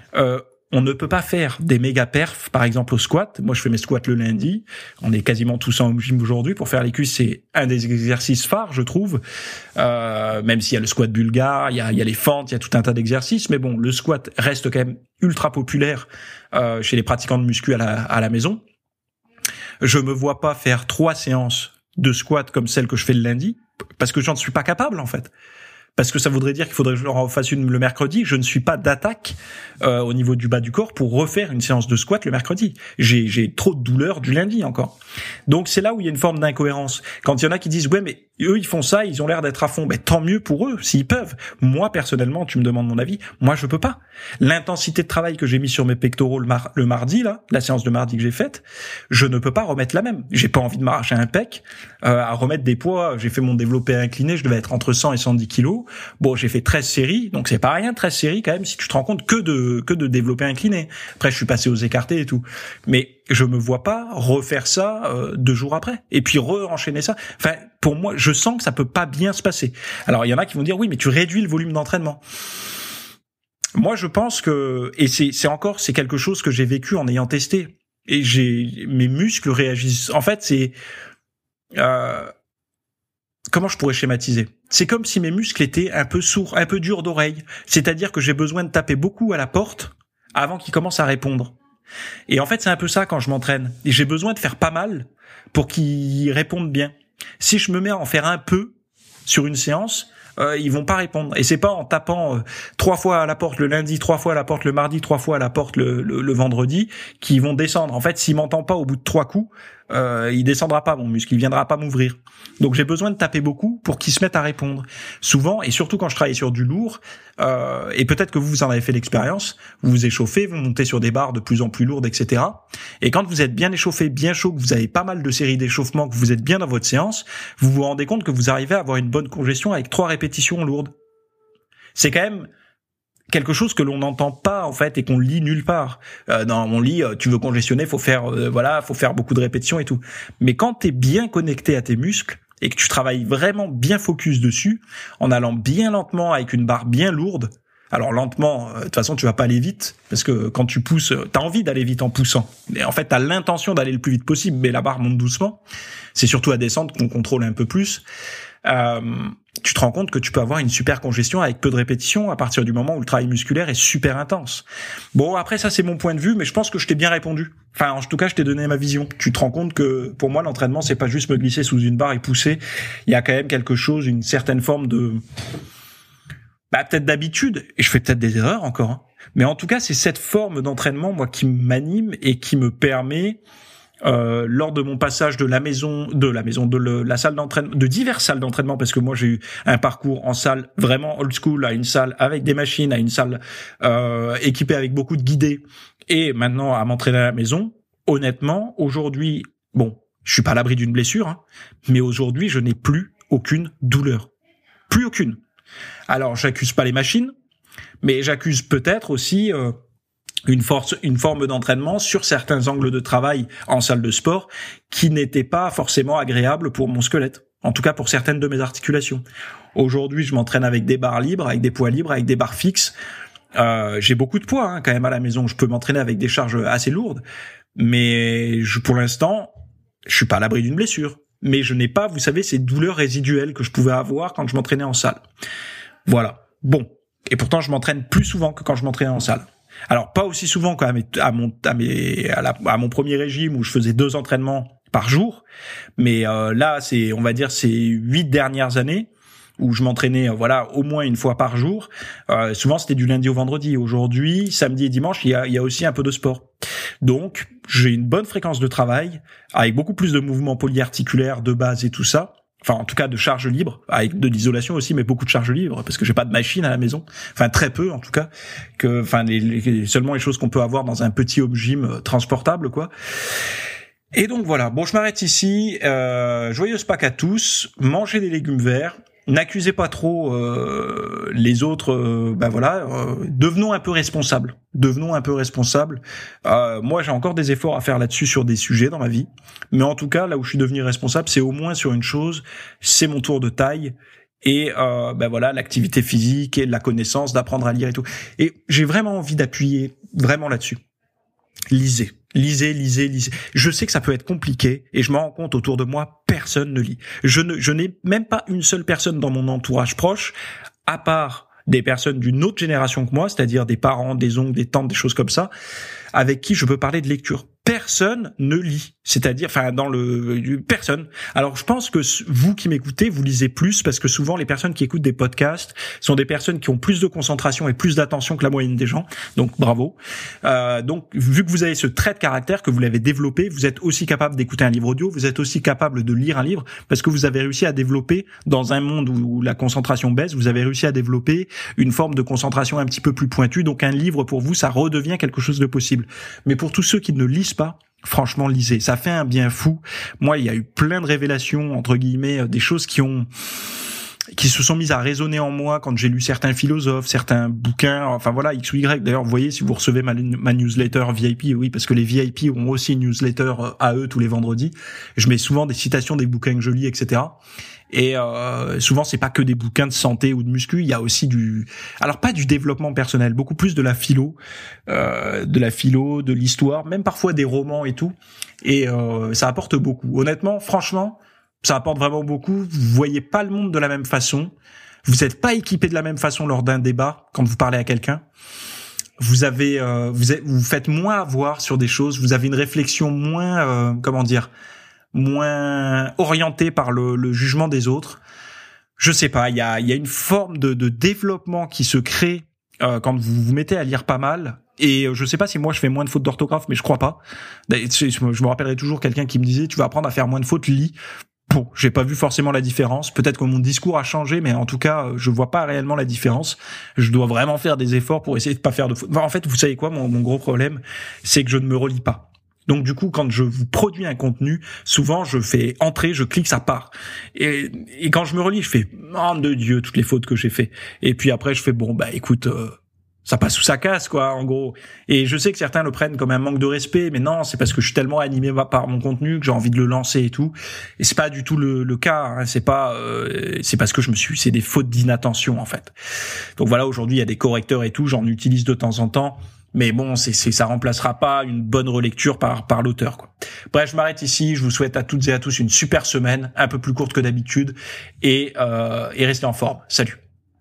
on ne peut pas faire des méga perfs, par exemple au squat. Moi, je fais mes squats le lundi. On est quasiment tous en gym aujourd'hui. Pour faire les cuisses, c'est un des exercices phares, je trouve. Même s'il y a le squat bulgare, il y a les fentes, il y a tout un tas d'exercices. Mais bon, le squat reste quand même ultra populaire chez les pratiquants de muscu à la maison. Je me vois pas faire 3 séances de squat comme celle que je fais le lundi, parce que j'en suis pas capable, en fait. Parce que ça voudrait dire qu'il faudrait que je en fasse une le mercredi. Je ne suis pas d'attaque au niveau du bas du corps pour refaire une séance de squat le mercredi. J'ai trop de douleur du lundi encore. Donc c'est là où il y a une forme d'incohérence. Quand il y en a qui disent ouais mais eux ils font ça, ils ont l'air d'être à fond. Ben tant mieux pour eux s'ils peuvent. Moi personnellement, tu me demandes mon avis, moi je peux pas. L'intensité de travail que j'ai mis sur mes pectoraux le mardi là, la séance de mardi que j'ai faite, je ne peux pas remettre la même. J'ai pas envie de m'arracher un pec à remettre des poids. J'ai fait mon développé incliné, je devais être entre 100 et 110 kilos. Bon, j'ai fait 13 séries, donc c'est pas rien, 13 séries quand même, si tu te rends compte que de développé incliné. Après, je suis passé aux écartés et tout. Mais je me vois pas refaire ça 2 jours après. Et puis enchaîner ça. Enfin, pour moi, je sens que ça peut pas bien se passer. Alors, il y en a qui vont dire, oui, mais tu réduis le volume d'entraînement. Moi, je pense que, et c'est quelque chose que j'ai vécu en ayant testé. Et mes muscles réagissent. En fait, c'est, comment je pourrais schématiser? C'est comme si mes muscles étaient un peu sourds, un peu durs d'oreille. C'est-à-dire que j'ai besoin de taper beaucoup à la porte avant qu'ils commencent à répondre. Et en fait, c'est un peu ça quand je m'entraîne. Et j'ai besoin de faire pas mal pour qu'ils répondent bien. Si je me mets à en faire un peu sur une séance, ils vont pas répondre. Et c'est pas en tapant 3 fois à la porte le lundi, 3 fois à la porte le mardi, 3 fois à la porte le vendredi qu'ils vont descendre. En fait, s'il m'entend pas au bout de 3 coups, il descendra pas mon muscle, il viendra pas m'ouvrir. Donc j'ai besoin de taper beaucoup pour qu'ils se mettent à répondre. Souvent, et surtout quand je travaille sur du lourd, et peut-être que vous en avez fait l'expérience, vous vous échauffez, vous montez sur des barres de plus en plus lourdes, etc. Et quand vous êtes bien échauffé, bien chaud, que vous avez pas mal de séries d'échauffement, que vous êtes bien dans votre séance, vous vous rendez compte que vous arrivez à avoir une bonne congestion avec 3 répétitions lourdes. C'est quand même quelque chose que l'on n'entend pas en fait et qu'on lit nulle part. Dans mon lit, tu veux congestionner, faut faire beaucoup de répétitions et tout. Mais quand t'es bien connecté à tes muscles et que tu travailles vraiment bien focus dessus, en allant bien lentement avec une barre bien lourde. Alors lentement, de toute façon, tu vas pas aller vite parce que quand tu pousses, t'as envie d'aller vite en poussant. Mais en fait, t'as l'intention d'aller le plus vite possible, mais la barre monte doucement. C'est surtout à descendre qu'on contrôle un peu plus. tu te rends compte que tu peux avoir une super congestion avec peu de répétitions à partir du moment où le travail musculaire est super intense. Bon, après ça c'est mon point de vue, mais je pense que je t'ai bien répondu. Enfin, en tout cas, je t'ai donné ma vision. Tu te rends compte que pour moi l'entraînement c'est pas juste me glisser sous une barre et pousser. Il y a quand même quelque chose, une certaine forme de peut-être d'habitude, et je fais peut-être des erreurs encore, hein. Mais en tout cas, c'est cette forme d'entraînement moi qui m'anime et qui me permet lors de mon passage de la salle d'entraînement, de diverses salles d'entraînement, parce que moi j'ai eu un parcours en salle vraiment old school, à une salle avec des machines, à une salle équipée avec beaucoup de guidés, et maintenant à m'entraîner à la maison. Honnêtement, aujourd'hui, bon, je suis pas à l'abri d'une blessure, hein, mais aujourd'hui je n'ai plus aucune douleur, plus aucune. Alors j'accuse pas les machines, mais j'accuse peut-être aussi une forme d'entraînement sur certains angles de travail en salle de sport qui n'étaient pas forcément agréables pour mon squelette. En tout cas, pour certaines de mes articulations. Aujourd'hui, je m'entraîne avec des barres libres, avec des poids libres, avec des barres fixes. J'ai beaucoup de poids, hein, quand même à la maison. Je peux m'entraîner avec des charges assez lourdes. Mais pour l'instant, je suis pas à l'abri d'une blessure. Mais je n'ai pas, vous savez, ces douleurs résiduelles que je pouvais avoir quand je m'entraînais en salle. Voilà. Bon. Et pourtant, je m'entraîne plus souvent que quand je m'entraînais en salle. Alors pas aussi souvent qu'à mon premier régime où je faisais 2 entraînements par jour, mais là c'est, on va dire, ces 8 dernières années où je m'entraînais au moins une fois par jour. Souvent c'était du lundi au vendredi. Aujourd'hui, samedi et dimanche, il y a aussi un peu de sport. Donc j'ai une bonne fréquence de travail avec beaucoup plus de mouvements polyarticulaires de base et tout ça. Enfin, en tout cas, de charge libre, avec de l'isolation aussi, mais beaucoup de charge libre, parce que j'ai pas de machine à la maison. Enfin, très peu, en tout cas. Seulement les choses qu'on peut avoir dans un petit home gym transportable, quoi. Et donc, voilà. Bon, je m'arrête ici. Joyeuse Pâques à tous. Mangez des légumes verts. N'accusez pas trop les autres. Devenons un peu responsables. Moi, j'ai encore des efforts à faire là-dessus sur des sujets dans ma vie. Mais en tout cas, là où je suis devenu responsable, c'est au moins sur une chose, c'est mon tour de taille et l'activité physique et la connaissance, d'apprendre à lire et tout. Et j'ai vraiment envie d'appuyer vraiment là-dessus. Lisez. Je sais que ça peut être compliqué et je me rends compte autour de moi, personne ne lit. Je n'ai même pas une seule personne dans mon entourage proche, à part des personnes d'une autre génération que moi, c'est-à-dire des parents, des oncles, des tantes, des choses comme ça, avec qui je peux parler de lecture. Personne ne lit. C'est-à-dire, personne. Alors, je pense que vous qui m'écoutez, vous lisez plus parce que souvent, les personnes qui écoutent des podcasts sont des personnes qui ont plus de concentration et plus d'attention que la moyenne des gens. Donc, bravo. Donc, vu que vous avez ce trait de caractère, que vous l'avez développé, vous êtes aussi capable d'écouter un livre audio, vous êtes aussi capable de lire un livre parce que vous avez réussi à développer, dans un monde où la concentration baisse, vous avez réussi à développer une forme de concentration un petit peu plus pointue. Donc, un livre, pour vous, ça redevient quelque chose de possible. Mais pour tous ceux qui ne lisent pas, franchement, lisez. Ça fait un bien fou. Moi, il y a eu plein de révélations, entre guillemets, des choses qui se sont mises à résonner en moi quand j'ai lu certains philosophes, certains bouquins, enfin voilà, X ou Y. D'ailleurs, vous voyez, si vous recevez ma newsletter VIP, oui, parce que les VIP ont aussi une newsletter à eux tous les vendredis. Je mets souvent des citations des bouquins que je lis, etc. Et souvent c'est pas que des bouquins de santé ou de muscu, il y a aussi alors pas du développement personnel, beaucoup plus de la philo, de l'histoire, même parfois des romans et tout. Et ça apporte beaucoup. Honnêtement, franchement, ça apporte vraiment beaucoup. Vous voyez pas le monde de la même façon. Vous êtes pas équipé de la même façon lors d'un débat quand vous parlez à quelqu'un. Vous faites moins avoir sur des choses. Vous avez une réflexion moins, moins orienté par le jugement des autres. Je sais pas, il y a une forme de développement qui se crée quand vous vous mettez à lire pas mal. Et je sais pas si moi je fais moins de fautes d'orthographe, mais je crois pas. Je me rappellerai toujours quelqu'un qui me disait tu vas apprendre à faire moins de fautes, lis. Bon, j'ai pas vu forcément la différence. Peut-être que mon discours a changé, mais en tout cas, je vois pas réellement la différence. Je dois vraiment faire des efforts pour essayer de pas faire de fautes. En fait, vous savez quoi, mon gros problème, c'est que je ne me relis pas. Donc du coup, quand je vous produis un contenu, souvent je fais entrer, je clique, ça part. Et quand je me relis, je fais oh de Dieu toutes les fautes que j'ai fait. Et puis après, je fais écoute, ça passe ou ça casse quoi, en gros. Et je sais que certains le prennent comme un manque de respect, mais non, c'est parce que je suis tellement animé par mon contenu que j'ai envie de le lancer et tout. Et c'est pas du tout le cas. Hein. C'est parce que c'est des fautes d'inattention en fait. Donc voilà, aujourd'hui il y a des correcteurs et tout, j'en utilise de temps en temps. Mais bon, ça remplacera pas une bonne relecture par l'auteur, quoi. Bref, je m'arrête ici. Je vous souhaite à toutes et à tous une super semaine, un peu plus courte que d'habitude, et restez en forme. Salut.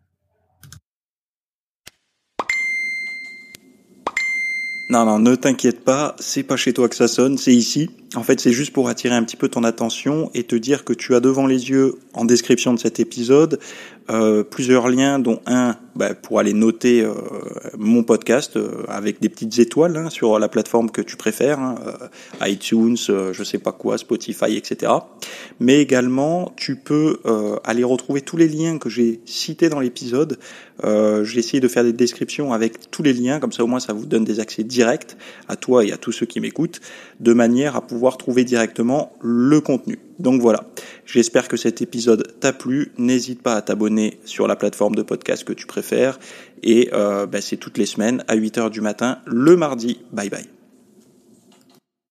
Non, ne t'inquiète pas, c'est pas chez toi que ça sonne, c'est ici. En fait, c'est juste pour attirer un petit peu ton attention et te dire que tu as devant les yeux, en description de cet épisode, plusieurs liens, dont un pour aller noter mon podcast avec des petites étoiles sur la plateforme que tu préfères, iTunes, je sais pas quoi, Spotify, etc. Mais également, tu peux aller retrouver tous les liens que j'ai cités dans l'épisode. J'ai essayé de faire des descriptions avec tous les liens, comme ça au moins ça vous donne des accès directs à toi et à tous ceux qui m'écoutent, de manière à pouvoir trouver directement le contenu. Donc voilà, j'espère que cet épisode t'a plu. N'hésite pas à t'abonner sur la plateforme de podcast que tu préfères. Et c'est toutes les semaines à 8h du matin, le mardi. Bye bye.